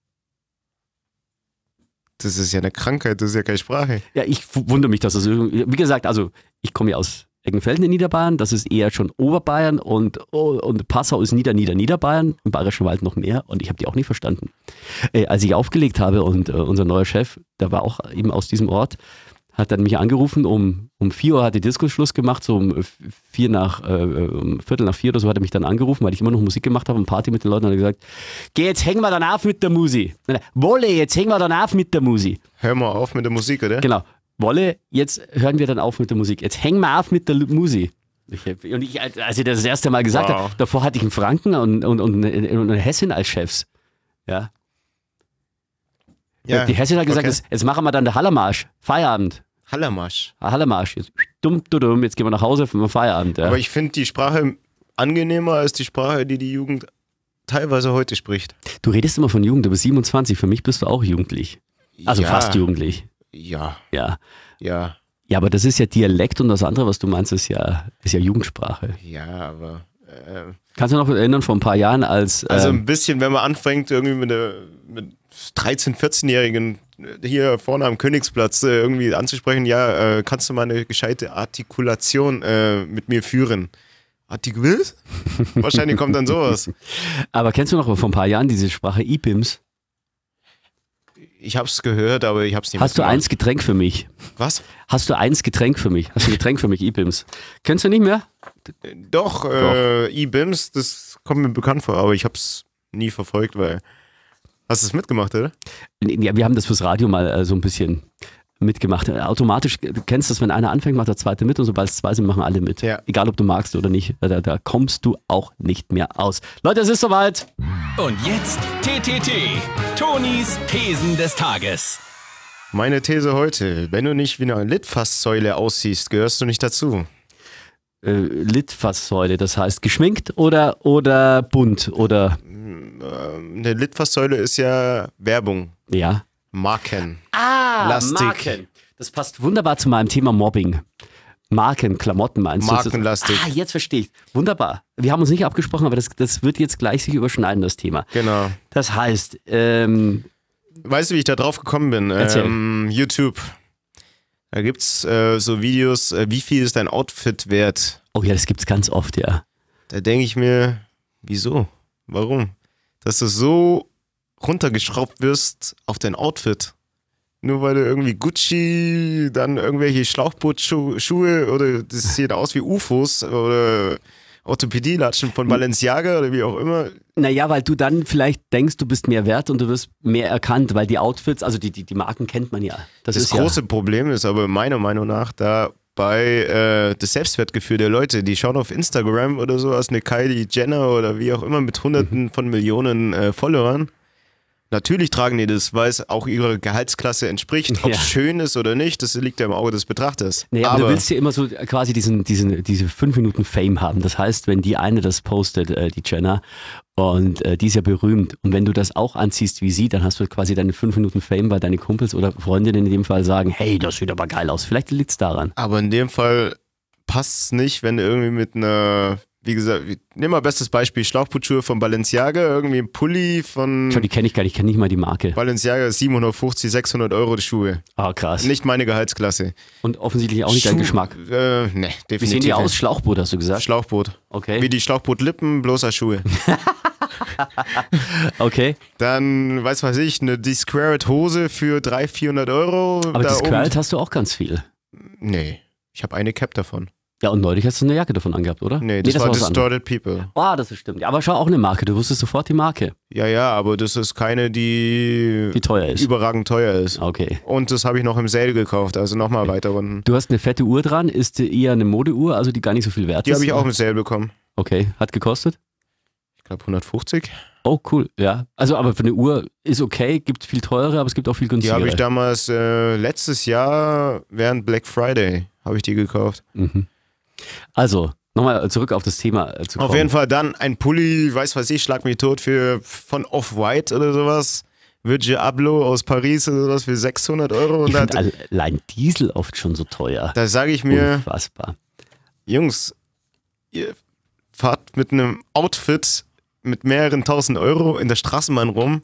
[SPEAKER 2] Das ist ja eine Krankheit, das ist ja keine Sprache.
[SPEAKER 1] Ja, ich w- wundere mich, dass das irgendwie, wie gesagt, also ich komme ja aus Eggenfelden in Niederbayern, das ist eher schon Oberbayern und, oh, und Passau ist Nieder, Nieder, Niederbayern, im Bayerischen Wald noch mehr und ich habe die auch nie verstanden. Äh, als ich aufgelegt habe und äh, unser neuer Chef, der war auch eben aus diesem Ort, hat dann mich angerufen, um, um vier Uhr hat die Disco Schluss gemacht, so um vier nach, äh, um Viertel nach vier oder so hat er mich dann angerufen, weil ich immer noch Musik gemacht habe und Party mit den Leuten, und hat er gesagt, geh, jetzt hängen wir dann auf mit der Musi. Nein, nein, Wolle, jetzt hängen wir dann auf mit der Musi.
[SPEAKER 2] Hör mal auf mit der Musik, oder?
[SPEAKER 1] Genau. Wolle, jetzt hören wir dann auf mit der Musik. Jetzt hängen wir auf mit der Lu- Musi. Ich hab, und ich, als ich das das erste Mal gesagt
[SPEAKER 2] Wow.
[SPEAKER 1] habe, davor hatte ich einen Franken und, und, und, eine, und eine Hessin als Chefs. Ja.
[SPEAKER 2] Ja,
[SPEAKER 1] Die Hessin hat gesagt,
[SPEAKER 2] okay.
[SPEAKER 1] jetzt, jetzt machen wir dann den Hallermarsch. Feierabend.
[SPEAKER 2] Hallermarsch.
[SPEAKER 1] Hallermarsch. Jetzt, dumm, dumm, dumm, jetzt gehen wir nach Hause für Feierabend. Ja.
[SPEAKER 2] Aber ich finde die Sprache angenehmer als die Sprache, die die Jugend teilweise heute spricht.
[SPEAKER 1] Du redest immer von Jugend, du bist siebenundzwanzig, für mich bist du auch jugendlich. Also
[SPEAKER 2] Ja.
[SPEAKER 1] fast jugendlich.
[SPEAKER 2] Ja,
[SPEAKER 1] Ja.
[SPEAKER 2] ja,
[SPEAKER 1] Ja, aber das ist ja Dialekt und das andere, was du meinst, ist ja, ist ja Jugendsprache.
[SPEAKER 2] ja, aber äh,
[SPEAKER 1] Kannst du noch erinnern, vor ein paar Jahren, als.
[SPEAKER 2] also
[SPEAKER 1] ähm,
[SPEAKER 2] ein bisschen, wenn man anfängt, irgendwie mit, der, mit dreizehn-, vierzehnjährigen hier vorne am Königsplatz äh, irgendwie anzusprechen, ja, äh, kannst du mal eine gescheite Artikulation äh, mit mir führen? Artikul? Wahrscheinlich kommt dann sowas.
[SPEAKER 1] aber kennst du noch vor ein paar Jahren diese Sprache I-Bims?
[SPEAKER 2] Ich hab's gehört, aber ich hab's nicht
[SPEAKER 1] Hast du
[SPEAKER 2] mitgemacht.
[SPEAKER 1] eins Getränk für mich?
[SPEAKER 2] Was?
[SPEAKER 1] Hast du eins Getränk für mich? Hast du ein Getränk für mich, I-Bims? Kennst du nicht mehr?
[SPEAKER 2] Doch, äh, E-Bims, das kommt mir bekannt vor, aber ich hab's nie verfolgt, weil. Hast du es mitgemacht, oder?
[SPEAKER 1] Ja, wir haben das fürs Radio mal äh, so ein bisschen mitgemacht. Äh, Automatisch, du kennst das, wenn einer anfängt, macht der zweite mit und sobald es zwei sind, machen alle mit.
[SPEAKER 2] Ja.
[SPEAKER 1] Egal, ob du magst oder nicht. Da, da kommst du auch nicht mehr aus. Leute, es ist soweit.
[SPEAKER 3] Und jetzt T T T, Tonis Thesen des Tages.
[SPEAKER 2] Meine These heute: Wenn du nicht wie eine Litfaßsäule aussiehst, gehörst du nicht dazu.
[SPEAKER 1] Äh, Litfaßsäule, das heißt geschminkt oder, oder bunt oder
[SPEAKER 2] Eine Litfaßsäule ist ja Werbung,
[SPEAKER 1] ja.
[SPEAKER 2] Marken.
[SPEAKER 1] Ah,
[SPEAKER 2] Lastig.
[SPEAKER 1] Marken. Das passt wunderbar zu meinem Thema Mobbing. Marken, Klamotten meinst du?
[SPEAKER 2] Markenlastig.
[SPEAKER 1] Ah, jetzt verstehe ich. Wunderbar. Wir haben uns nicht abgesprochen, aber das, das wird jetzt gleich sich überschneiden, das Thema.
[SPEAKER 2] Genau.
[SPEAKER 1] Das heißt, ähm,
[SPEAKER 2] Weißt du, wie ich da drauf gekommen bin?
[SPEAKER 1] Erzähl.
[SPEAKER 2] Ähm, YouTube. Da gibt's äh, so Videos, äh, wie viel ist dein Outfit wert?
[SPEAKER 1] oh ja, das gibt's ganz oft, ja.
[SPEAKER 2] Da denke ich mir, wieso? Warum? Dass du so runtergeschraubt wirst auf dein Outfit. Nur weil du irgendwie Gucci, dann irgendwelche Schlauchbootschuhe oder das sieht aus wie U F Os oder Orthopädie-Latschen von Balenciaga oder wie auch immer.
[SPEAKER 1] Naja, weil du dann vielleicht denkst, du bist mehr wert und du wirst mehr erkannt, weil die Outfits, also die, die, die Marken kennt man ja. Das,
[SPEAKER 2] Das
[SPEAKER 1] ist
[SPEAKER 2] große Problem ist aber meiner Meinung nach da bei äh, das Selbstwertgefühl der Leute, die schauen auf Instagram oder so als eine Kylie Jenner oder wie auch immer mit hunderten
[SPEAKER 1] Mhm.
[SPEAKER 2] von Millionen äh, Followern. Natürlich tragen die das, weil es auch ihrer Gehaltsklasse entspricht. Ob es
[SPEAKER 1] Ja.
[SPEAKER 2] schön ist oder nicht, das liegt ja im Auge des Betrachters.
[SPEAKER 1] Ja. Naja, aber,
[SPEAKER 2] aber
[SPEAKER 1] du willst ja immer so quasi diesen, diesen, diese fünf Minuten Fame haben. Das heißt, wenn die eine das postet, äh, die Jenner, und äh, die ist ja berühmt. Und wenn du das auch anziehst wie sie, dann hast du quasi deine fünf Minuten Fame, weil deine Kumpels oder Freundinnen in dem Fall sagen, hey, das sieht aber geil aus. Vielleicht liegt es daran.
[SPEAKER 2] Aber in dem Fall passt es nicht, wenn du irgendwie mit einer, wie gesagt, nimm mal bestes Beispiel, Schlauchbootschuhe von Balenciaga, irgendwie ein Pulli von
[SPEAKER 1] Schau, die kenne ich gar nicht, ich kenne nicht mal die Marke.
[SPEAKER 2] Balenciaga, siebenhundertfünfzig, sechshundert Euro die Schuhe.
[SPEAKER 1] Ah, krass.
[SPEAKER 2] Nicht meine Gehaltsklasse.
[SPEAKER 1] Und offensichtlich auch nicht dein
[SPEAKER 2] Schuh-
[SPEAKER 1] Geschmack.
[SPEAKER 2] Äh, nee, definitiv
[SPEAKER 1] Wie sehen die
[SPEAKER 2] nicht.
[SPEAKER 1] aus? Schlauchboot, hast du gesagt?
[SPEAKER 2] Schlauchboot.
[SPEAKER 1] Okay.
[SPEAKER 2] Wie die Schlauchbootlippen, bloßer Schuhe.
[SPEAKER 1] Okay.
[SPEAKER 2] Dann, weiß was ich, eine Disquared Hose für dreihundert, vierhundert Euro.
[SPEAKER 1] Aber
[SPEAKER 2] da
[SPEAKER 1] das
[SPEAKER 2] oben-
[SPEAKER 1] Qualt hast du auch ganz viel.
[SPEAKER 2] Nee, ich habe eine Cap davon.
[SPEAKER 1] Ja, und neulich hast du eine Jacke davon angehabt, oder?
[SPEAKER 2] Nee, das, war
[SPEAKER 1] was anderes.
[SPEAKER 2] Distorted People.
[SPEAKER 1] Ah, das ist stimmt. Ja, aber schau, auch eine Marke. Du wusstest sofort die Marke,
[SPEAKER 2] Ja, ja, aber das ist keine, die,
[SPEAKER 1] die teuer ist.
[SPEAKER 2] überragend teuer ist.
[SPEAKER 1] Okay.
[SPEAKER 2] Und das habe ich noch im Sale gekauft, also nochmal weiter unten.
[SPEAKER 1] Du hast eine fette Uhr dran, ist eher eine Modeuhr, also die gar nicht so viel wert
[SPEAKER 2] Die
[SPEAKER 1] ist.
[SPEAKER 2] habe ich auch im Sale bekommen.
[SPEAKER 1] Okay, hat gekostet?
[SPEAKER 2] Ich glaube hundertfünfzig.
[SPEAKER 1] Oh, cool, ja. Also, aber für eine Uhr ist okay, gibt viel teure, aber es gibt auch viel
[SPEAKER 2] Die
[SPEAKER 1] günstigere.
[SPEAKER 2] habe ich damals äh, letztes Jahr während Black Friday habe ich die gekauft.
[SPEAKER 1] Mhm. Also, nochmal zurück auf das Thema äh, zu kommen.
[SPEAKER 2] Auf jeden Fall dann ein Pulli, weiß was ich, schlag mich tot für von Off-White oder sowas. Virgil Abloh aus Paris oder sowas für sechshundert Euro. Und
[SPEAKER 1] Ich
[SPEAKER 2] da,
[SPEAKER 1] finde allein Diesel oft schon so teuer.
[SPEAKER 2] da sage ich mir,
[SPEAKER 1] Unfassbar.
[SPEAKER 2] Jungs, ihr fahrt mit einem Outfit mit mehreren tausend Euro in der Straßenbahn rum.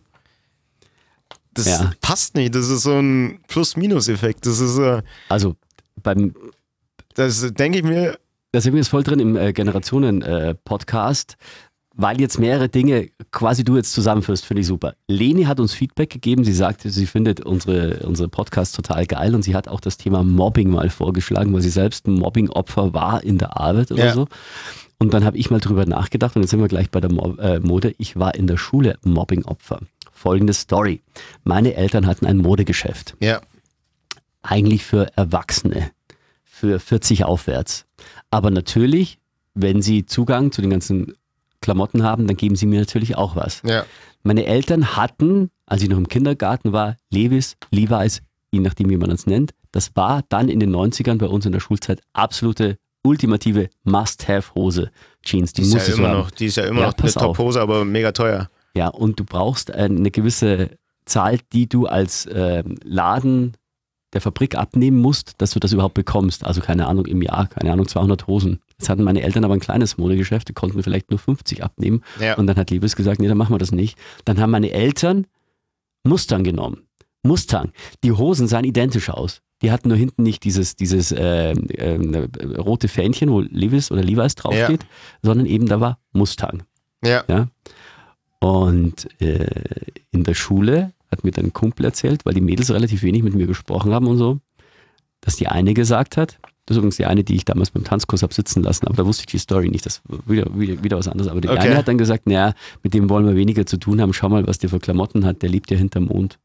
[SPEAKER 2] Das
[SPEAKER 1] Ja.
[SPEAKER 2] passt nicht. Das ist so ein Plus-Minus-Effekt. Das ist, äh,
[SPEAKER 1] Also, beim
[SPEAKER 2] das denke ich mir,
[SPEAKER 1] Da sind wir jetzt voll drin im äh, Generationen-Podcast, weil jetzt mehrere Dinge quasi du jetzt zusammenführst, finde ich super. Leni hat uns Feedback gegeben, sie sagte, sie findet unsere, unsere Podcasts total geil und sie hat auch das Thema Mobbing mal vorgeschlagen, weil sie selbst ein Mobbing-Opfer war in der Arbeit oder
[SPEAKER 2] Ja.
[SPEAKER 1] so. Und dann habe ich mal drüber nachgedacht und jetzt sind wir gleich bei der Mo- äh, Mode. Ich war in der Schule Mobbing-Opfer. Folgende Story. Meine Eltern hatten ein Modegeschäft.
[SPEAKER 2] ja,
[SPEAKER 1] Eigentlich für Erwachsene, für vierzig aufwärts. Aber natürlich, wenn sie Zugang zu den ganzen Klamotten haben, dann geben sie mir natürlich auch was.
[SPEAKER 2] ja.
[SPEAKER 1] Meine Eltern hatten, als ich noch im Kindergarten war, Levi's, Levi's, je nachdem wie man es nennt. Das war dann in den neunzigern bei uns in der Schulzeit absolute, ultimative Must-Have-Hose. Jeans, die,
[SPEAKER 2] Die ist
[SPEAKER 1] muss
[SPEAKER 2] ja
[SPEAKER 1] es
[SPEAKER 2] immer
[SPEAKER 1] haben.
[SPEAKER 2] noch, die ist ja immer
[SPEAKER 1] Ja,
[SPEAKER 2] noch eine
[SPEAKER 1] pass auf.
[SPEAKER 2] Top-Hose, aber mega teuer.
[SPEAKER 1] Ja, und du brauchst eine gewisse Zahl, die du als ähm, Laden der Fabrik abnehmen musst, dass du das überhaupt bekommst. Also keine Ahnung, im Jahr, keine Ahnung, zweihundert Hosen. Jetzt hatten meine Eltern aber ein kleines Modegeschäft, die konnten vielleicht nur fünfzig abnehmen.
[SPEAKER 2] Ja.
[SPEAKER 1] Und dann hat Liebes gesagt, nee, dann machen wir das nicht. Dann haben meine Eltern Mustang genommen. Mustang. Die Hosen sahen identisch aus. Die hatten nur hinten nicht dieses, dieses äh, äh, rote Fähnchen, wo Levi's oder Levi's draufsteht, ja. sondern eben da war Mustang.
[SPEAKER 2] Ja.
[SPEAKER 1] ja? Und äh, in der Schule hat mir dann ein Kumpel erzählt, weil die Mädels relativ wenig mit mir gesprochen haben und so, dass die eine gesagt hat, das ist übrigens die eine, die ich damals beim Tanzkurs habe sitzen lassen, aber da wusste ich die Story nicht, das war wieder, wieder, wieder was anderes. Aber die okay. eine hat dann gesagt, naja, mit dem wollen wir weniger zu tun haben, schau mal, was der für Klamotten hat, der lebt ja hinterm Mond.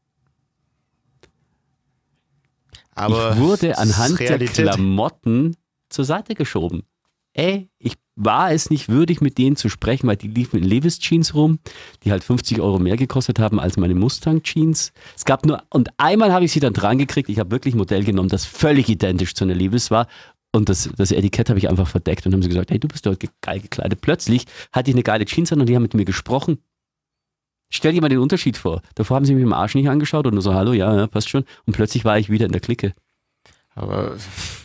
[SPEAKER 1] Aber ich wurde anhand der Klamotten zur Seite geschoben. Ey, ich war es nicht würdig, mit denen zu sprechen, weil die liefen in Levi's Jeans rum, die halt fünfzig Euro mehr gekostet haben als meine Mustang Jeans. Es gab nur, und einmal habe ich sie dann dran gekriegt, ich habe wirklich ein Modell genommen, das völlig identisch zu einer Levi's war. Und das, das Etikett habe ich einfach verdeckt und haben sie gesagt, hey, du bist doch geil gekleidet. Plötzlich hatte ich eine geile Jeans an und die haben mit mir gesprochen. Stell dir mal den Unterschied vor. Davor haben sie mich im Arsch nicht angeschaut und nur so, hallo, ja, ja, passt schon. Und plötzlich war ich wieder in der Clique.
[SPEAKER 2] Aber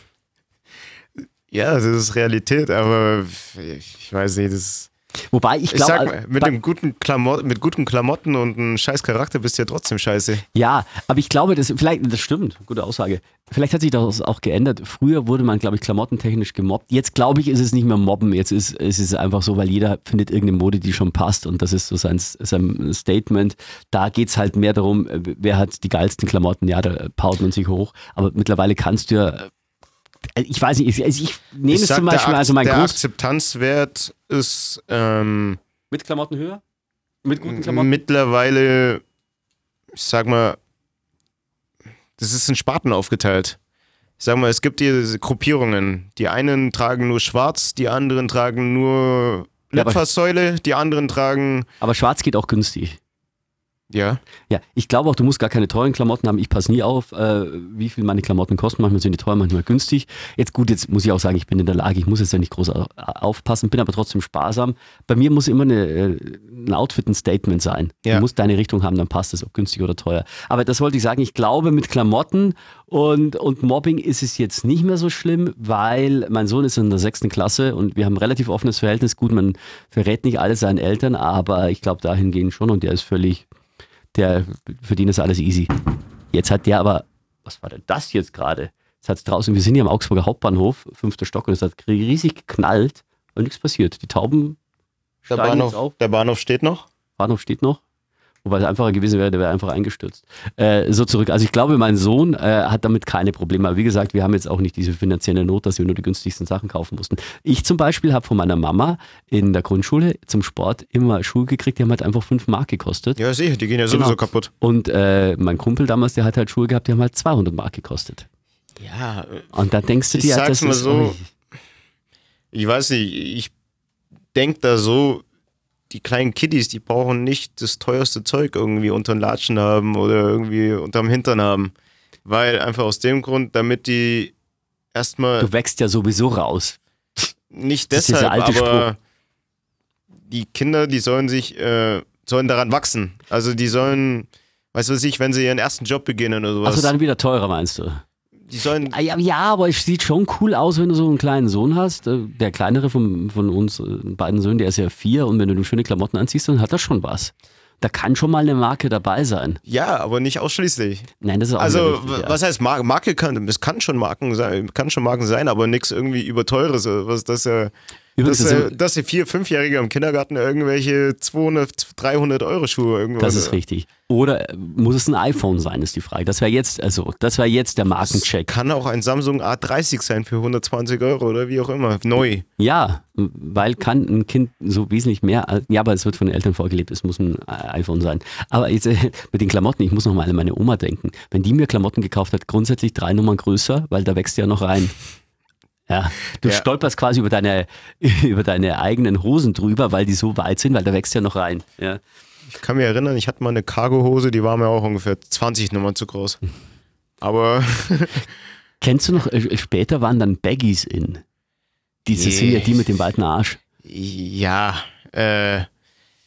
[SPEAKER 2] ja, das ist Realität, aber ich weiß nicht, das
[SPEAKER 1] Wobei ich glaube,
[SPEAKER 2] also, mit, dem guten Klamot- mit guten Klamotten und einem scheiß Charakter bist du ja trotzdem scheiße.
[SPEAKER 1] Ja, aber ich glaube, das vielleicht, das stimmt, gute Aussage. Vielleicht hat sich das auch geändert. Früher wurde man, glaube ich, klamottentechnisch gemobbt. Jetzt, glaube ich, ist es nicht mehr Mobben. Jetzt ist, ist es einfach so, weil jeder findet irgendeine Mode, die schon passt und das ist so sein, sein Statement. Da geht es halt mehr darum, wer hat die geilsten Klamotten. Ja, da paut man sich hoch. Aber mittlerweile kannst du ja, ich weiß nicht, ich, ich nehme
[SPEAKER 2] ich
[SPEAKER 1] es
[SPEAKER 2] sag,
[SPEAKER 1] zum Beispiel,
[SPEAKER 2] der,
[SPEAKER 1] also mein
[SPEAKER 2] der
[SPEAKER 1] Groß...
[SPEAKER 2] Akzeptanzwert ist ähm,
[SPEAKER 1] mit Klamotten höher? Mit guten Klamotten?
[SPEAKER 2] Mittlerweile, ich sag mal, das ist in Sparten aufgeteilt. Ich sag mal, es gibt diese Gruppierungen. Die einen tragen nur schwarz, die anderen tragen nur Litfaßsäule, die anderen tragen...
[SPEAKER 1] Aber schwarz geht auch günstig.
[SPEAKER 2] Ja.
[SPEAKER 1] Ja, ich glaube auch, du musst gar keine teuren Klamotten haben. Ich passe nie auf, äh, wie viel meine Klamotten kosten. Manchmal sind die teuer, manchmal günstig. Jetzt gut, jetzt muss ich auch sagen, ich bin in der Lage, ich muss jetzt ja nicht groß aufpassen, bin aber trotzdem sparsam. Bei mir muss immer eine, ein Outfit ein Statement sein. Ja. Du musst deine Richtung haben, dann passt es, ob günstig oder teuer. Aber das wollte ich sagen, ich glaube, mit Klamotten und, und Mobbing ist es jetzt nicht mehr so schlimm, weil mein Sohn ist in der sechsten Klasse und wir haben ein relativ offenes Verhältnis. Gut, man verrät nicht alles seinen Eltern, aber ich glaube, dahingehend schon und der ist völlig... Der, für den ist alles easy. Jetzt hat der aber, was war denn das jetzt gerade? Jetzt hat es draußen, wir sind hier am Augsburger Hauptbahnhof, fünfter Stock, und es hat riesig geknallt und nichts passiert. Die Tauben
[SPEAKER 2] der
[SPEAKER 1] steigen
[SPEAKER 2] Bahnhof,
[SPEAKER 1] jetzt auf.
[SPEAKER 2] Der Bahnhof steht noch?
[SPEAKER 1] Bahnhof steht noch. Wobei es einfacher gewesen wäre, der wäre einfach eingestürzt. Äh, so zurück. Also ich glaube, mein Sohn äh, hat damit keine Probleme. Aber wie gesagt, wir haben jetzt auch nicht diese finanzielle Not, dass wir nur die günstigsten Sachen kaufen mussten. Ich zum Beispiel habe von meiner Mama in der Grundschule zum Sport immer Schuhe gekriegt, die haben halt einfach fünf Mark gekostet.
[SPEAKER 2] Ja, sicher, die gehen ja sowieso genau. kaputt.
[SPEAKER 1] Und äh, mein Kumpel damals, der hat halt Schuhe gehabt, die haben halt zweihundert Mark gekostet.
[SPEAKER 2] Ja.
[SPEAKER 1] Und da denkst du dir,
[SPEAKER 2] ich sag's
[SPEAKER 1] das
[SPEAKER 2] mal
[SPEAKER 1] ist...
[SPEAKER 2] so, ich weiß nicht, ich denke da so, die kleinen Kiddies, die brauchen nicht das teuerste Zeug irgendwie unter den Latschen haben oder irgendwie unterm Hintern haben. Weil einfach aus dem Grund, damit die erstmal...
[SPEAKER 1] Du wächst ja sowieso raus.
[SPEAKER 2] Nicht deshalb, aber Spruch. Die Kinder, die sollen sich, äh, sollen daran wachsen. Also die sollen, weißt du was ich, wenn sie ihren ersten Job beginnen oder sowas.
[SPEAKER 1] Achso, dann wieder teurer meinst du?
[SPEAKER 2] Die sollen
[SPEAKER 1] ja, ja, aber es sieht schon cool aus, wenn du so einen kleinen Sohn hast. Der kleinere von, von uns beiden Söhnen, der ist ja vier und wenn du ihm schöne Klamotten anziehst, dann hat er schon was. Da kann schon mal eine Marke dabei sein.
[SPEAKER 2] Ja, aber nicht ausschließlich.
[SPEAKER 1] Nein, das ist auch
[SPEAKER 2] Also,
[SPEAKER 1] richtig, ja.
[SPEAKER 2] Was heißt Marke? Marke kann, es kann schon Marken sein, kann schon Marken sein, aber nichts irgendwie überteures. Was das ja. Übrigens, dass, äh, dass die vier-, fünfjährige im Kindergarten irgendwelche zweihundert, dreihundert Euro Schuhe irgendwo.
[SPEAKER 1] Das ist richtig. Oder muss es ein iPhone sein, ist die Frage. Das wäre jetzt, also, das wäre jetzt der Markencheck.
[SPEAKER 2] Das kann auch ein Samsung A dreißig sein für hundertzwanzig Euro oder wie auch immer. Neu.
[SPEAKER 1] Ja, weil kann ein Kind so wesentlich mehr, ja, aber es wird von den Eltern vorgelebt, es muss ein iPhone sein. Aber jetzt, mit den Klamotten, ich muss noch mal an meine Oma denken. Wenn die mir Klamotten gekauft hat, grundsätzlich drei Nummern größer, weil da wächst ja noch rein. Ja, du ja. stolperst quasi über deine, über deine eigenen Hosen drüber, weil die so weit sind, weil da wächst ja noch rein. Ja.
[SPEAKER 2] Ich kann mich erinnern, ich hatte mal eine Cargo-Hose, die war mir auch ungefähr zwanzig Nummern zu groß. Aber...
[SPEAKER 1] Kennst du noch, später waren dann Baggies in. Diese nee. sind ja die mit dem weiten Arsch.
[SPEAKER 2] Ja, äh...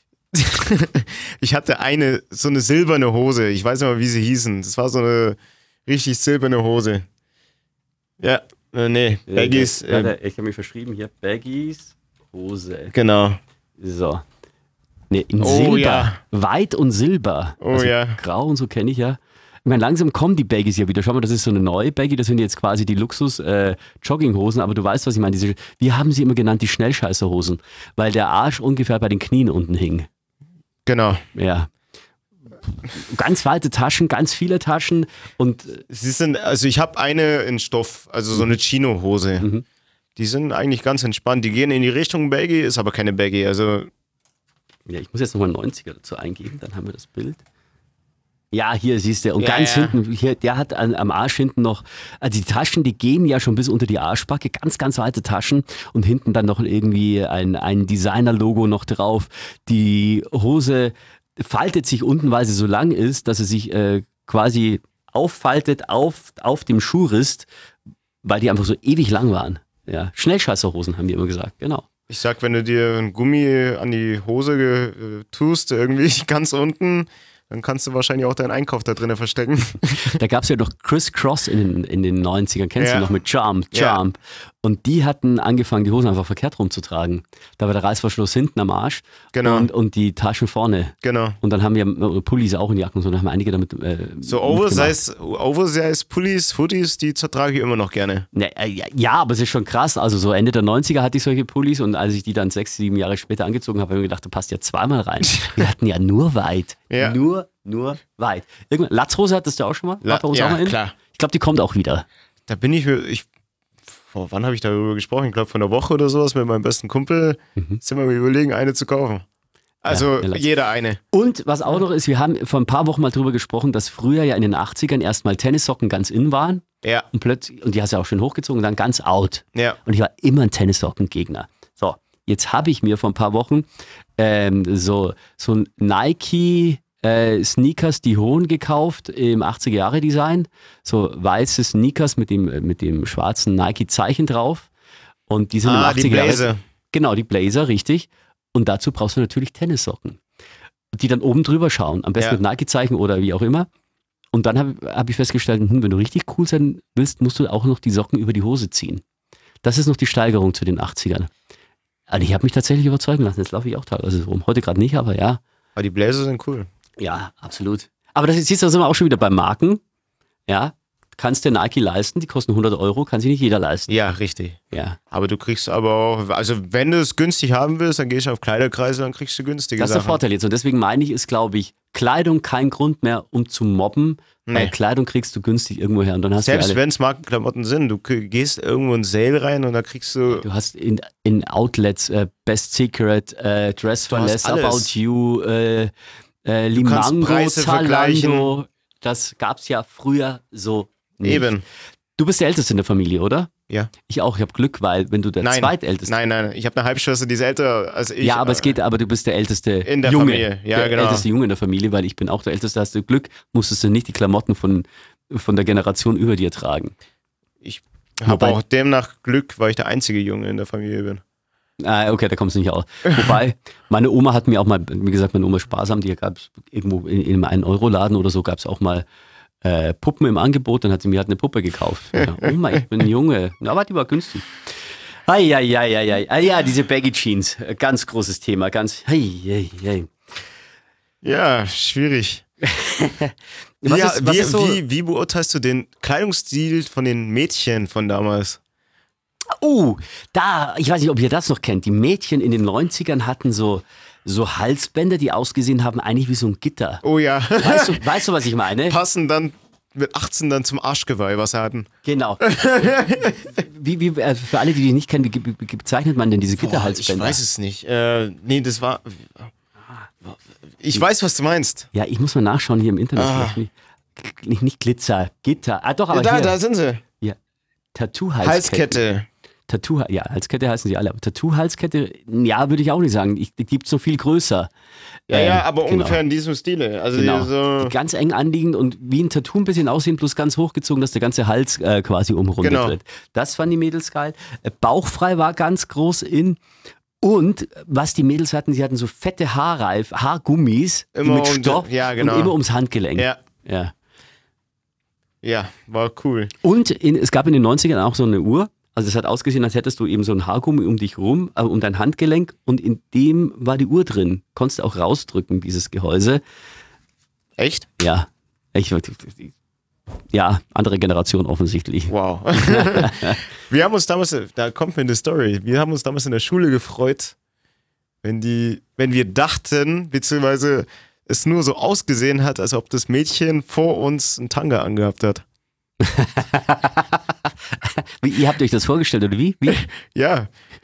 [SPEAKER 2] ich hatte eine, so eine silberne Hose, ich weiß nicht mal, wie sie hießen. Das war so eine Richtig silberne Hose. Ja, äh, nee, Baggies.
[SPEAKER 1] Äh, warte, ich habe mich verschrieben hier. Baggies, Hose.
[SPEAKER 2] Genau.
[SPEAKER 1] So. Nee, in
[SPEAKER 2] Oh,
[SPEAKER 1] Silber.
[SPEAKER 2] ja.
[SPEAKER 1] Weiß und Silber.
[SPEAKER 2] Oh
[SPEAKER 1] also
[SPEAKER 2] ja.
[SPEAKER 1] Grau und so kenne ich ja. Ich meine, langsam kommen die Baggies ja wieder. Schau mal, das ist so eine neue Baggy. Das sind jetzt quasi die Luxus-Jogginghosen. Aber du weißt, was ich meine. Diese, wir haben sie immer genannt, die Schnellscheißerhosen. Weil der Arsch ungefähr bei den Knien unten hing.
[SPEAKER 2] Genau.
[SPEAKER 1] Ja. Ganz weite Taschen, ganz viele Taschen. Und
[SPEAKER 2] Sie sind, also ich habe eine in Stoff, also so eine Chino-Hose.
[SPEAKER 1] Mhm.
[SPEAKER 2] Die sind eigentlich ganz entspannt. Die gehen in die Richtung Baggy, ist aber keine Baggy. Also
[SPEAKER 1] ja, ich muss jetzt nochmal neunziger dazu eingeben. Dann haben wir das Bild. Ja, hier siehst du. Und
[SPEAKER 2] Ja,
[SPEAKER 1] ganz
[SPEAKER 2] ja.
[SPEAKER 1] hinten, hier, der hat an, am Arsch hinten noch, also die Taschen, die gehen ja schon bis unter die Arschbacke, ganz, ganz weite Taschen und hinten dann noch irgendwie ein, ein Designer-Logo noch drauf. Die Hose faltet sich unten, weil sie so lang ist, dass sie sich äh, quasi auffaltet auf, auf dem Schuhrist, weil die einfach so ewig lang waren. Ja, Schnellscheißerhosen haben die immer gesagt, genau.
[SPEAKER 2] ich sag, wenn du dir ein Gummi an die Hose ge- äh, tust, irgendwie ganz unten, dann kannst du wahrscheinlich auch deinen Einkauf da drinnen verstecken.
[SPEAKER 1] Da gab es ja noch Criss Cross in den, in den neunzigern, kennst
[SPEAKER 2] Ja.
[SPEAKER 1] du noch mit Jump, Jump. Und die hatten angefangen, die Hosen einfach verkehrt rumzutragen. Da war der Reißverschluss hinten am Arsch
[SPEAKER 2] Genau.
[SPEAKER 1] und, und die Taschen vorne.
[SPEAKER 2] Genau.
[SPEAKER 1] Und dann haben wir Pullis auch in Jacken und so, dann haben einige damit äh,
[SPEAKER 2] So
[SPEAKER 1] mitgemacht.
[SPEAKER 2] Oversize, Oversize Pullis, Hoodies, die zertrage ich immer noch gerne.
[SPEAKER 1] Ne, äh, ja, ja, aber es ist schon krass. Also so Ende der neunziger hatte ich solche Pullis und als ich die dann sechs, sieben Jahre später angezogen habe, habe ich mir gedacht, da passt ja zweimal rein. Wir hatten ja nur weit.
[SPEAKER 2] Ja.
[SPEAKER 1] Nur, nur weit. Irgendwann, Latzhose hattest du auch schon mal?
[SPEAKER 2] La-
[SPEAKER 1] War bei uns
[SPEAKER 2] ja,
[SPEAKER 1] auch mal in?
[SPEAKER 2] klar.
[SPEAKER 1] Ich glaube, die kommt auch wieder.
[SPEAKER 2] Da bin ich, ich vor wann habe ich darüber gesprochen? Ich glaube, vor einer Woche oder sowas mit meinem besten Kumpel sind wir mir überlegen, eine zu kaufen. Also
[SPEAKER 1] Ja, ja,
[SPEAKER 2] jeder eine.
[SPEAKER 1] Und was auch noch ist, wir haben vor ein paar Wochen mal drüber gesprochen, dass früher ja in den achtzigern erstmal Tennissocken ganz in waren
[SPEAKER 2] Ja,
[SPEAKER 1] und plötzlich, und die hast du ja auch schön hochgezogen und dann ganz out.
[SPEAKER 2] ja.
[SPEAKER 1] Und ich war immer ein Tennissockengegner. So, jetzt habe ich mir vor ein paar Wochen ähm, so, so ein Nike äh, Sneakers, die hohen gekauft im achtziger-Jahre-Design. So weiße Sneakers mit dem, mit dem schwarzen Nike-Zeichen drauf. Und die sind im
[SPEAKER 2] Ah, die
[SPEAKER 1] achtziger-Jahre.
[SPEAKER 2] Blazer.
[SPEAKER 1] Genau, die Blazer, richtig. Und dazu brauchst du natürlich Tennissocken, die dann oben drüber schauen. Am besten
[SPEAKER 2] Ja.
[SPEAKER 1] mit Nike-Zeichen oder wie auch immer. Und dann habe hab ich festgestellt, hm, wenn du richtig cool sein willst, musst du auch noch die Socken über die Hose ziehen. Das ist noch die Steigerung zu den achtzigern. Also ich habe mich tatsächlich überzeugen lassen. Jetzt laufe ich auch teilweise so rum. Heute gerade nicht, aber ja.
[SPEAKER 2] Aber die Blazer sind cool.
[SPEAKER 1] Ja, absolut. Aber das siehst du, da sind wir auch schon wieder bei Marken. Ja, kannst dir Nike leisten, die kosten hundert Euro, kann sich nicht jeder leisten.
[SPEAKER 2] Ja, richtig.
[SPEAKER 1] Ja,
[SPEAKER 2] Aber du kriegst aber auch, also wenn du es günstig haben willst, dann gehst du auf Kleiderkreise, dann kriegst du günstige
[SPEAKER 1] das ist der
[SPEAKER 2] Sachen.
[SPEAKER 1] Vorteil jetzt. Und deswegen meine ich, ist, glaube ich, Kleidung kein Grund mehr, um zu mobben, weil
[SPEAKER 2] Nee.
[SPEAKER 1] Kleidung kriegst du günstig irgendwo her. Und dann hast du
[SPEAKER 2] Selbst
[SPEAKER 1] alle,
[SPEAKER 2] wenn es Markenklamotten sind, du k- gehst irgendwo in Sale rein und da kriegst du,
[SPEAKER 1] du hast in, in Outlets äh, Best Secret, äh, Dress for
[SPEAKER 2] Du hast
[SPEAKER 1] Less,
[SPEAKER 2] alles.
[SPEAKER 1] About You, äh, äh,
[SPEAKER 2] kannst
[SPEAKER 1] Limango,
[SPEAKER 2] Preise
[SPEAKER 1] Zalando.
[SPEAKER 2] vergleichen.
[SPEAKER 1] Das gab es ja früher so nicht.
[SPEAKER 2] eben.
[SPEAKER 1] Du bist der Älteste in der Familie, oder?
[SPEAKER 2] Ja.
[SPEAKER 1] Ich auch. Ich habe Glück, weil wenn du der
[SPEAKER 2] Nein.
[SPEAKER 1] Zweitälteste
[SPEAKER 2] Nein, nein, ich habe eine Halbschwester, die ist älter als ich.
[SPEAKER 1] ja, aber es geht, aber du bist der älteste
[SPEAKER 2] In der
[SPEAKER 1] Junge.
[SPEAKER 2] Familie, ja,
[SPEAKER 1] der
[SPEAKER 2] genau.
[SPEAKER 1] älteste Junge in der Familie, weil ich bin auch der Älteste. Hast du Glück, musstest du nicht die Klamotten von, von der Generation über dir tragen.
[SPEAKER 2] Ich habe
[SPEAKER 1] Wobei-
[SPEAKER 2] auch demnach Glück, weil ich der einzige Junge in der Familie bin.
[SPEAKER 1] Ah, okay, da kommst du nicht aus. Wobei, meine Oma hat mir auch mal, wie gesagt, meine Oma ist sparsam, die gab es irgendwo in, in einem einen Euro Laden oder so, gab es auch mal äh, Puppen im Angebot, dann hat sie mir halt eine Puppe gekauft. Ja, Oma, ich bin ein Junge. Na, aber die war günstig. Eieieiei. Ah ja, diese Baggy Jeans, äh, ganz großes Thema, ganz, hei, hei, hei.
[SPEAKER 2] Ja, schwierig.
[SPEAKER 1] Was
[SPEAKER 2] wie,
[SPEAKER 1] ist- was
[SPEAKER 2] wie,
[SPEAKER 1] ist so-
[SPEAKER 2] wie, wie beurteilst du den Kleidungsstil von den Mädchen von damals?
[SPEAKER 1] Oh, da, ich weiß nicht, ob ihr das noch kennt. Die Mädchen in den neunzigern hatten so, so Halsbänder, die ausgesehen haben, eigentlich wie so ein Gitter.
[SPEAKER 2] Oh ja.
[SPEAKER 1] Weißt du, weißt du, was ich meine?
[SPEAKER 2] Passen dann mit achtzehn dann zum Arschgeweih, was sie hatten.
[SPEAKER 1] Genau. Wie, wie, äh, für alle, die die nicht kennen, wie, wie, wie bezeichnet man denn diese
[SPEAKER 2] Boah, ich
[SPEAKER 1] Gitterhalsbänder?
[SPEAKER 2] weiß es nicht. Äh, nee, das war. Ich weiß, was du meinst.
[SPEAKER 1] Ja, ich muss mal nachschauen hier im Internet.
[SPEAKER 2] Ah.
[SPEAKER 1] Vielleicht Nicht, nicht, nicht Glitzer, Gitter. Ah, doch, aber
[SPEAKER 2] da,
[SPEAKER 1] hier.
[SPEAKER 2] da sind sie.
[SPEAKER 1] Ja. Tattoo-Halskette.
[SPEAKER 2] Halskette.
[SPEAKER 1] Tattoo, ja, Halskette heißen sie alle. Aber Tattoo-Halskette, ja, würde ich auch nicht sagen. Ich, die gibt es noch viel größer.
[SPEAKER 2] Ja,
[SPEAKER 1] Ähm,
[SPEAKER 2] ja, aber
[SPEAKER 1] genau.
[SPEAKER 2] ungefähr in diesem Stile. Also
[SPEAKER 1] Genau.
[SPEAKER 2] die so.
[SPEAKER 1] Die ganz eng anliegend und wie ein Tattoo ein bisschen aussehen, bloß ganz hochgezogen, dass der ganze Hals äh, quasi umrundet
[SPEAKER 2] Genau.
[SPEAKER 1] wird. Das fanden die Mädels geil. Äh, Bauchfrei war ganz groß in. Und was die Mädels hatten, sie hatten so fette Haarreif, Haargummis die
[SPEAKER 2] Immer
[SPEAKER 1] mit
[SPEAKER 2] um-
[SPEAKER 1] Stoff
[SPEAKER 2] ja, genau.
[SPEAKER 1] und immer ums Handgelenk.
[SPEAKER 2] Ja.
[SPEAKER 1] Ja.
[SPEAKER 2] Ja, war cool.
[SPEAKER 1] Und in, es gab in den neunzigern auch so eine Uhr. Also es hat ausgesehen, als hättest du eben so ein Haargummi um dich rum, äh, um dein Handgelenk und in dem war die Uhr drin. Konntest du auch rausdrücken, dieses Gehäuse.
[SPEAKER 2] Echt?
[SPEAKER 1] Ja, ich, ja, andere Generation offensichtlich.
[SPEAKER 2] Wow. Wir haben uns damals, da kommt mir eine Story, wir haben uns damals in der Schule gefreut, wenn die, wenn wir dachten, beziehungsweise es nur so ausgesehen hat, als ob das Mädchen vor uns einen Tanga angehabt hat.
[SPEAKER 1] Wie, ihr habt euch das vorgestellt, oder wie? wie?
[SPEAKER 2] Ja.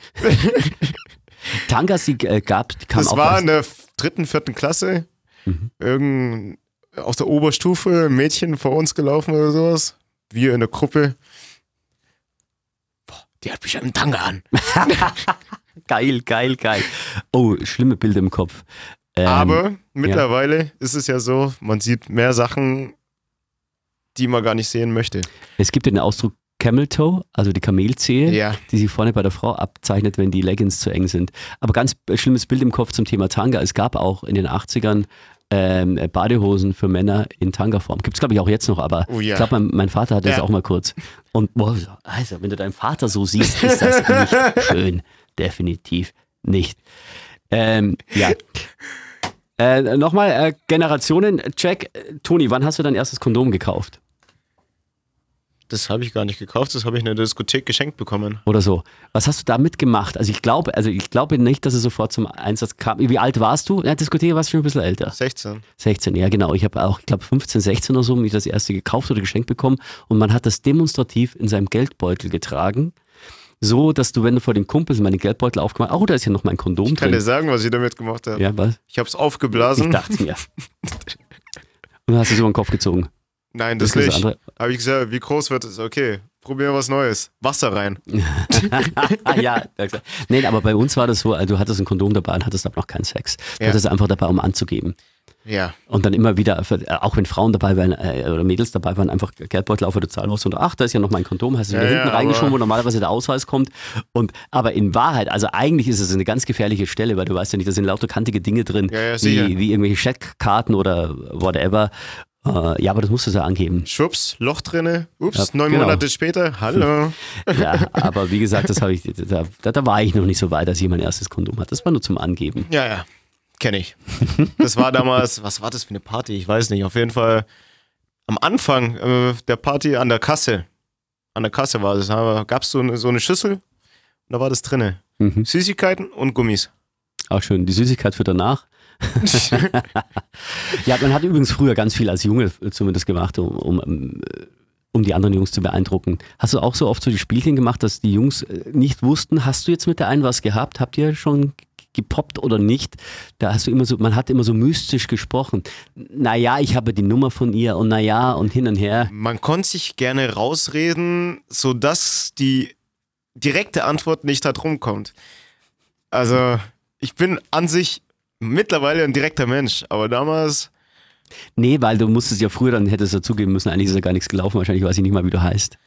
[SPEAKER 1] Tangas, die äh, gab, die kamen
[SPEAKER 2] Das
[SPEAKER 1] auch
[SPEAKER 2] war
[SPEAKER 1] aus-
[SPEAKER 2] in der dritten, vierten Klasse.
[SPEAKER 1] Mhm.
[SPEAKER 2] Irgend aus der Oberstufe, ein Mädchen vor uns gelaufen oder sowas. Wir in der Gruppe. Boah, die hat bestimmt einen Tanga an.
[SPEAKER 1] Geil, geil, geil. Oh, schlimme Bilder im Kopf. Ähm,
[SPEAKER 2] Aber mittlerweile ist es ja so, man sieht mehr Sachen, die man gar nicht sehen möchte.
[SPEAKER 1] Es gibt den Ausdruck Camel Toe, also die Kamelzehe,
[SPEAKER 2] Ja.
[SPEAKER 1] die sich vorne bei der Frau abzeichnet, wenn die Leggings zu eng sind. Aber ganz schlimmes Bild im Kopf zum Thema Tanga. Es gab auch in den achtzigern ähm, Badehosen für Männer in Tanga-Form. Gibt es, glaube ich, auch jetzt noch, aber
[SPEAKER 2] Oh ja.
[SPEAKER 1] ich glaube, mein, mein Vater hatte das
[SPEAKER 2] Ja.
[SPEAKER 1] auch mal kurz. Und boah, also, wenn du deinen Vater so siehst, ist das nicht schön. Definitiv nicht. Ähm, ja. Äh, Nochmal, äh, Generationen-Check. Toni, wann hast du dein erstes Kondom gekauft?
[SPEAKER 2] Das habe ich gar nicht gekauft, das habe ich in der Diskothek geschenkt bekommen.
[SPEAKER 1] Oder so. Was hast du damit gemacht? Also ich glaube, also ich glaube nicht, dass es sofort zum Einsatz kam. Wie alt warst du? In der Diskothek warst du schon ein bisschen älter.
[SPEAKER 2] sechzehn.
[SPEAKER 1] sechzehn, ja genau. Ich habe auch, ich glaube fünfzehn, sechzehn oder so, mich das erste gekauft oder geschenkt bekommen und man hat das demonstrativ in seinem Geldbeutel getragen. So, dass du, wenn du vor den Kumpels meinen Geldbeutel aufgemacht hast, oh, da ist ja noch mein Kondom
[SPEAKER 2] Ich kann dir
[SPEAKER 1] drin.
[SPEAKER 2] sagen, was ich damit gemacht habe.
[SPEAKER 1] Ja, was?
[SPEAKER 2] Ich habe es
[SPEAKER 1] Ich
[SPEAKER 2] aufgeblasen.
[SPEAKER 1] dachte mir. Und dann hast du es über den Kopf gezogen.
[SPEAKER 2] Nein, das
[SPEAKER 1] Das ist das
[SPEAKER 2] nicht.
[SPEAKER 1] andere.
[SPEAKER 2] Habe ich gesagt, wie groß wird es? Okay, probieren wir was Neues. Wasser rein.
[SPEAKER 1] Ah, ja, ja, klar. Nee, aber bei uns war das so, also du hattest ein Kondom dabei und hattest aber noch keinen Sex. Du
[SPEAKER 2] Ja.
[SPEAKER 1] hattest es einfach dabei, um anzugeben.
[SPEAKER 2] Ja.
[SPEAKER 1] Und dann immer wieder, auch wenn Frauen dabei waren äh, oder Mädels dabei waren, einfach Geldbeutel auf, du zahlen musst und ach, da ist ja noch mein Kondom, hast du
[SPEAKER 2] Ja,
[SPEAKER 1] wieder
[SPEAKER 2] ja,
[SPEAKER 1] hinten
[SPEAKER 2] aber-
[SPEAKER 1] reingeschoben, wo normalerweise der Ausweis kommt. Und, aber in Wahrheit, also eigentlich ist es eine ganz gefährliche Stelle, weil du weißt ja nicht, da sind lauter kantige Dinge drin,
[SPEAKER 2] Ja, ja, sicher.
[SPEAKER 1] wie, wie irgendwelche Scheckkarten oder whatever. Äh, ja, aber das musst du ja angeben.
[SPEAKER 2] Schwupps, Loch drinne. Ups,
[SPEAKER 1] Ja,
[SPEAKER 2] neun
[SPEAKER 1] genau.
[SPEAKER 2] Monate später. Hallo.
[SPEAKER 1] Ja, aber wie gesagt, das habe ich, da, da, da war ich noch nicht so weit, dass ich mein erstes Kondom hatte. Das war nur zum Angeben.
[SPEAKER 2] Ja, ja. Kenne ich. Das war damals, was war das für eine Party? Ich weiß nicht. Auf jeden Fall am Anfang äh, der Party an der Kasse. An der Kasse war das. Da gab es so eine, so eine Schüssel und da war das drinne.
[SPEAKER 1] Mhm.
[SPEAKER 2] Süßigkeiten und Gummis.
[SPEAKER 1] Auch schön. Die Süßigkeit für danach. Ja, man hat übrigens früher ganz viel als Junge zumindest gemacht, um, um, um die anderen Jungs zu beeindrucken. Hast du auch so oft so die Spielchen gemacht, dass die Jungs nicht wussten, hast du jetzt mit der einen was gehabt? Habt ihr schon gepoppt oder nicht? Da hast du immer so, man hat immer so mystisch gesprochen. Naja, ich habe die Nummer von ihr und naja und hin und her.
[SPEAKER 2] Man konnte sich gerne rausreden, sodass die direkte Antwort nicht da drum kommt. Also, ich bin an sich mittlerweile ein direkter Mensch, aber damals,
[SPEAKER 1] Nee, weil du musstest ja früher, dann hättest du dazugeben müssen, eigentlich ist ja gar nichts gelaufen, wahrscheinlich weiß ich nicht mal, wie du heißt.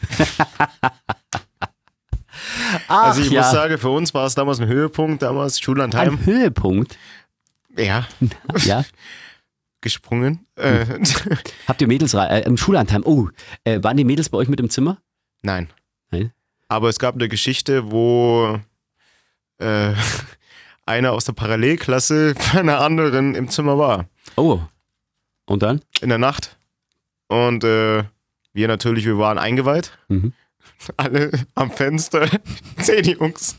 [SPEAKER 1] Ach,
[SPEAKER 2] also ich
[SPEAKER 1] ja.
[SPEAKER 2] muss sagen, für uns war es damals ein Höhepunkt, damals Schullandheim.
[SPEAKER 1] Ein Höhepunkt.
[SPEAKER 2] Ja,
[SPEAKER 1] Ja.
[SPEAKER 2] gesprungen. Äh,
[SPEAKER 1] Habt ihr Mädels rei- äh, im Schullandheim? Oh, äh, waren die Mädels bei euch mit im Zimmer?
[SPEAKER 2] Nein.
[SPEAKER 1] Nein?
[SPEAKER 2] Aber es gab eine Geschichte, wo äh, einer aus der Parallelklasse bei einer anderen im Zimmer war.
[SPEAKER 1] Oh. Und dann?
[SPEAKER 2] In der Nacht. Und äh, wir natürlich, wir waren eingeweiht.
[SPEAKER 1] Mhm.
[SPEAKER 2] Alle am Fenster. Sehen die Jungs.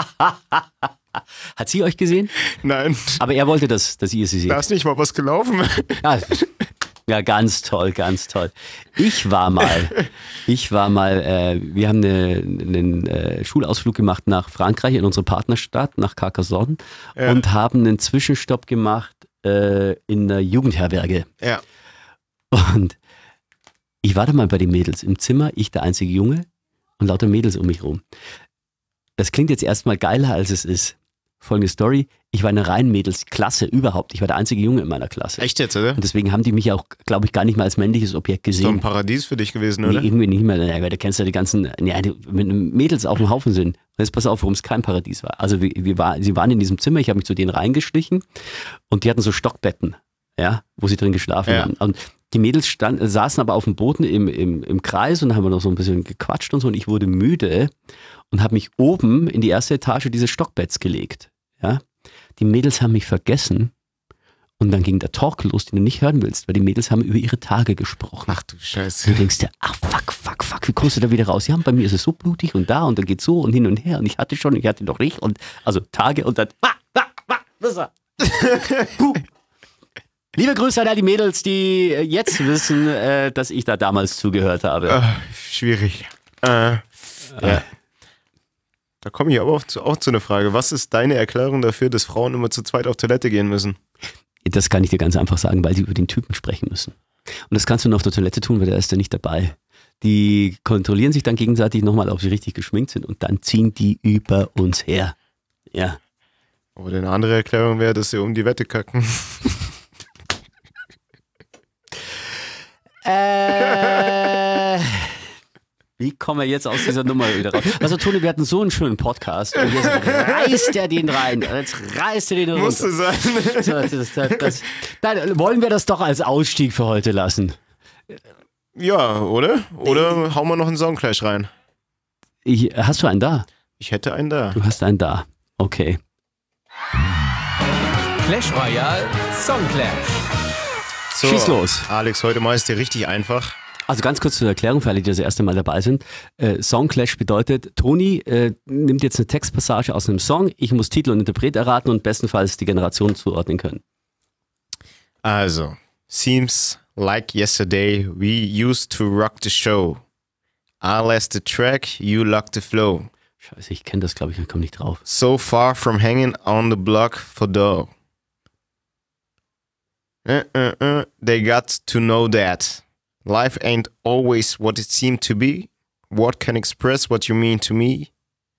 [SPEAKER 1] Hat sie euch gesehen?
[SPEAKER 2] Nein,
[SPEAKER 1] Aber er wollte, dass, dass ihr sie seht.
[SPEAKER 2] da ist nicht mal was gelaufen.
[SPEAKER 1] Ah, ja, ganz toll, ganz toll. Ich war mal, ich war mal, äh, wir haben eine, einen äh, Schulausflug gemacht nach Frankreich, in unsere Partnerstadt, nach Carcassonne
[SPEAKER 2] Ja.
[SPEAKER 1] und haben einen Zwischenstopp gemacht äh, in der Jugendherberge.
[SPEAKER 2] Ja.
[SPEAKER 1] Und ich war da mal bei den Mädels im Zimmer, ich der einzige Junge und lauter Mädels um mich rum. Das klingt jetzt erstmal geiler, als es ist. Folgende Story, ich war in einer reinen Mädelsklasse überhaupt. Ich war der einzige Junge in meiner Klasse.
[SPEAKER 2] Echt jetzt, oder?
[SPEAKER 1] Und deswegen haben die mich auch, glaube ich, gar nicht mal als männliches Objekt
[SPEAKER 2] Ist doch ein
[SPEAKER 1] gesehen.
[SPEAKER 2] Paradies für dich gewesen,
[SPEAKER 1] Nee,
[SPEAKER 2] oder?
[SPEAKER 1] irgendwie nicht mehr. Ja, weil du kennst ja die ganzen, ja, die mit Mädels auf dem Haufen sind. Und jetzt pass auf, warum es kein Paradies war. Also wir, wir war, sie waren in diesem Zimmer, ich habe mich zu denen reingeschlichen und die hatten so Stockbetten, ja, wo sie drin geschlafen
[SPEAKER 2] Ja.
[SPEAKER 1] haben. Und Die Mädels stand, saßen aber auf dem Boden im, im, im Kreis und haben wir noch so ein bisschen gequatscht und so. Und ich wurde müde und habe mich oben in die erste Etage dieses Stockbetts gelegt. Ja? Die Mädels haben mich vergessen. Und dann ging der Talk los, den du nicht hören willst, weil die Mädels haben über ihre Tage gesprochen.
[SPEAKER 2] Ach du Scheiße.
[SPEAKER 1] Und du denkst dir, ach fuck, fuck, fuck, wie kommst du da wieder raus? Ja, bei mir ist es so blutig und da und dann geht's so und hin und her und ich hatte schon, ich hatte noch nicht und also Tage und dann, ah, ah, ah, das war. Puh. Liebe Grüße an all die Mädels, die jetzt wissen, äh, dass ich da damals zugehört habe.
[SPEAKER 2] Äh, schwierig. Äh, äh. Ja. Da komme ich aber auch zu, auch zu einer Frage. Was ist deine Erklärung dafür, dass Frauen immer zu zweit auf Toilette gehen müssen?
[SPEAKER 1] Das kann ich dir ganz einfach sagen, weil sie über den Typen sprechen müssen. Und das kannst du nur auf der Toilette tun, weil der ist ja nicht dabei. Die kontrollieren sich dann gegenseitig nochmal, ob sie richtig geschminkt sind und dann ziehen die über uns her. Ja.
[SPEAKER 2] Oder eine andere Erklärung wäre, dass sie um die Wette kacken.
[SPEAKER 1] äh... Wie kommen wir jetzt aus dieser Nummer wieder raus? Also Toni, wir hatten so einen schönen Podcast und jetzt reißt er den rein. Jetzt reißt er den runter.
[SPEAKER 2] Musste sein.
[SPEAKER 1] So, das, das, das, das, dann wollen wir das doch als Ausstieg für heute lassen.
[SPEAKER 2] Ja, oder? Oder hauen wir noch einen Songclash rein?
[SPEAKER 1] Ich, hast du einen da?
[SPEAKER 2] Ich hätte einen da.
[SPEAKER 1] Du hast einen da. Okay.
[SPEAKER 3] Clash Royale Songclash.
[SPEAKER 2] So,
[SPEAKER 1] Schieß los.
[SPEAKER 2] Alex, heute mal ist dir richtig einfach.
[SPEAKER 1] Also ganz kurz zur Erklärung für alle, die das erste Mal dabei sind. Äh, Songclash bedeutet, Toni äh, nimmt jetzt eine Textpassage aus einem Song, ich muss Titel und Interpret erraten und bestenfalls die Generation zuordnen können.
[SPEAKER 2] Also, seems like yesterday we used to rock the show. I last the track, you locked the flow.
[SPEAKER 1] Scheiße, ich kenne das, glaube ich, ich komme nicht drauf.
[SPEAKER 2] So far from hanging on the block for dough. Uh, uh, uh, they got to know that. Life ain't always what it seemed to be. What can express what you mean to me?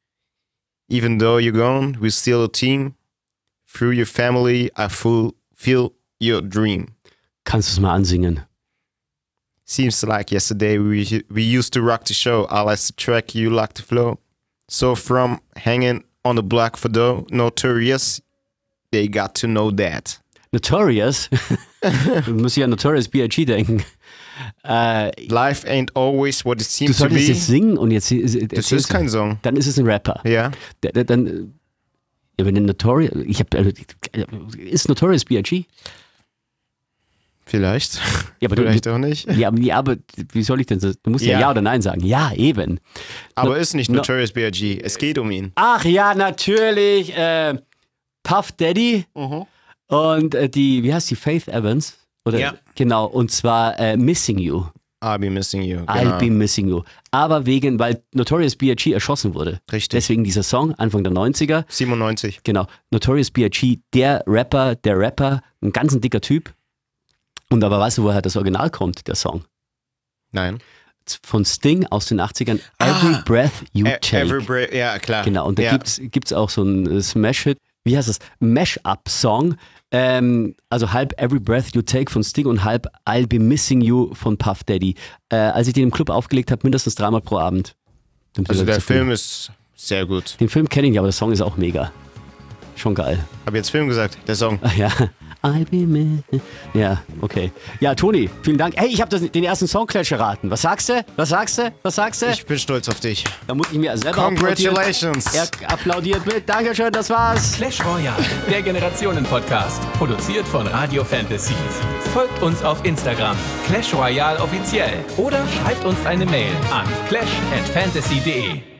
[SPEAKER 2] Even though you're gone, we're still a team. Through your family, I fulfill your dream.
[SPEAKER 1] Kannst du es mal ansingen?
[SPEAKER 2] Seems like yesterday we we used to rock the show. I last the track, you locked the flow. So from hanging on the block for dough, notorious, they got to know that.
[SPEAKER 1] Notorious? Du musst ja an Notorious B I G denken. Äh,
[SPEAKER 2] Life ain't always what it
[SPEAKER 1] du
[SPEAKER 2] seems to
[SPEAKER 1] solltest
[SPEAKER 2] be.
[SPEAKER 1] jetzt singen und jetzt
[SPEAKER 2] Das ist kein Song.
[SPEAKER 1] Dann ist es ein Rapper.
[SPEAKER 2] Ja.
[SPEAKER 1] Der, der, dann, ja, wenn der Notorious, ich hab, also, ist Notorious B I G?
[SPEAKER 2] Vielleicht.
[SPEAKER 1] Ja, aber
[SPEAKER 2] Vielleicht
[SPEAKER 1] du,
[SPEAKER 2] auch nicht.
[SPEAKER 1] Ja, aber, ja, aber wie soll ich denn das? Du musst ja.
[SPEAKER 2] Ja.
[SPEAKER 1] ja oder nein sagen. Ja, eben.
[SPEAKER 2] Aber
[SPEAKER 1] No-
[SPEAKER 2] ist nicht
[SPEAKER 1] no-
[SPEAKER 2] Notorious B I G. Es geht um ihn.
[SPEAKER 1] Ach ja, natürlich. Äh, Puff Daddy und äh, die, wie heißt die, Faith Evans? Oder,
[SPEAKER 2] Ja.
[SPEAKER 1] Genau, und zwar äh, Missing You.
[SPEAKER 2] I'll be missing you. Genau.
[SPEAKER 1] I'll be missing you. Aber wegen, weil Notorious B I G erschossen wurde.
[SPEAKER 2] Richtig.
[SPEAKER 1] Deswegen dieser Song, Anfang der neunziger.
[SPEAKER 2] siebenundneunzig.
[SPEAKER 1] Genau. Notorious B I G, der Rapper, der Rapper, ein ganz ein dicker Typ. Und aber weißt du, woher das Original kommt, der Song?
[SPEAKER 2] Nein.
[SPEAKER 1] Von Sting aus den achtzigern. Every
[SPEAKER 2] Ah.
[SPEAKER 1] Breath You
[SPEAKER 2] E-
[SPEAKER 1] Take.
[SPEAKER 2] Every break. Ja, klar.
[SPEAKER 1] Genau, und da
[SPEAKER 2] ja.
[SPEAKER 1] gibt's gibt's auch so ein Smash-Hit, wie heißt das? Mash-Up-Song. Ähm, also halb Every Breath You Take von Sting und halb I'll Be Missing You von Puff Daddy. Äh, als ich den im Club aufgelegt habe, mindestens dreimal pro Abend. Dann
[SPEAKER 2] Also
[SPEAKER 1] wird er
[SPEAKER 2] der
[SPEAKER 1] zu viel.
[SPEAKER 2] Film ist sehr gut.
[SPEAKER 1] Den Film kenne ich nicht, aber der Song ist auch mega. Schon geil.
[SPEAKER 2] Hab jetzt Film gesagt, der Song.
[SPEAKER 1] Ach ja. I'll be mi- Ja, okay. Ja, Toni, vielen Dank. Hey, ich habe den ersten Songclash erraten. Was sagst du? Was sagst du? Was sagst du?
[SPEAKER 2] Ich bin stolz auf dich.
[SPEAKER 1] Da muss ich mir selber
[SPEAKER 2] Congratulations.
[SPEAKER 1] applaudieren. Er applaudiert mit. Dankeschön, das war's.
[SPEAKER 3] Clash Royale, der Generationen-Podcast. Produziert von Radio Fantasy. Folgt uns auf Instagram, Clash Royale offiziell. Oder schreibt uns eine Mail an clash at fantasy punkt de.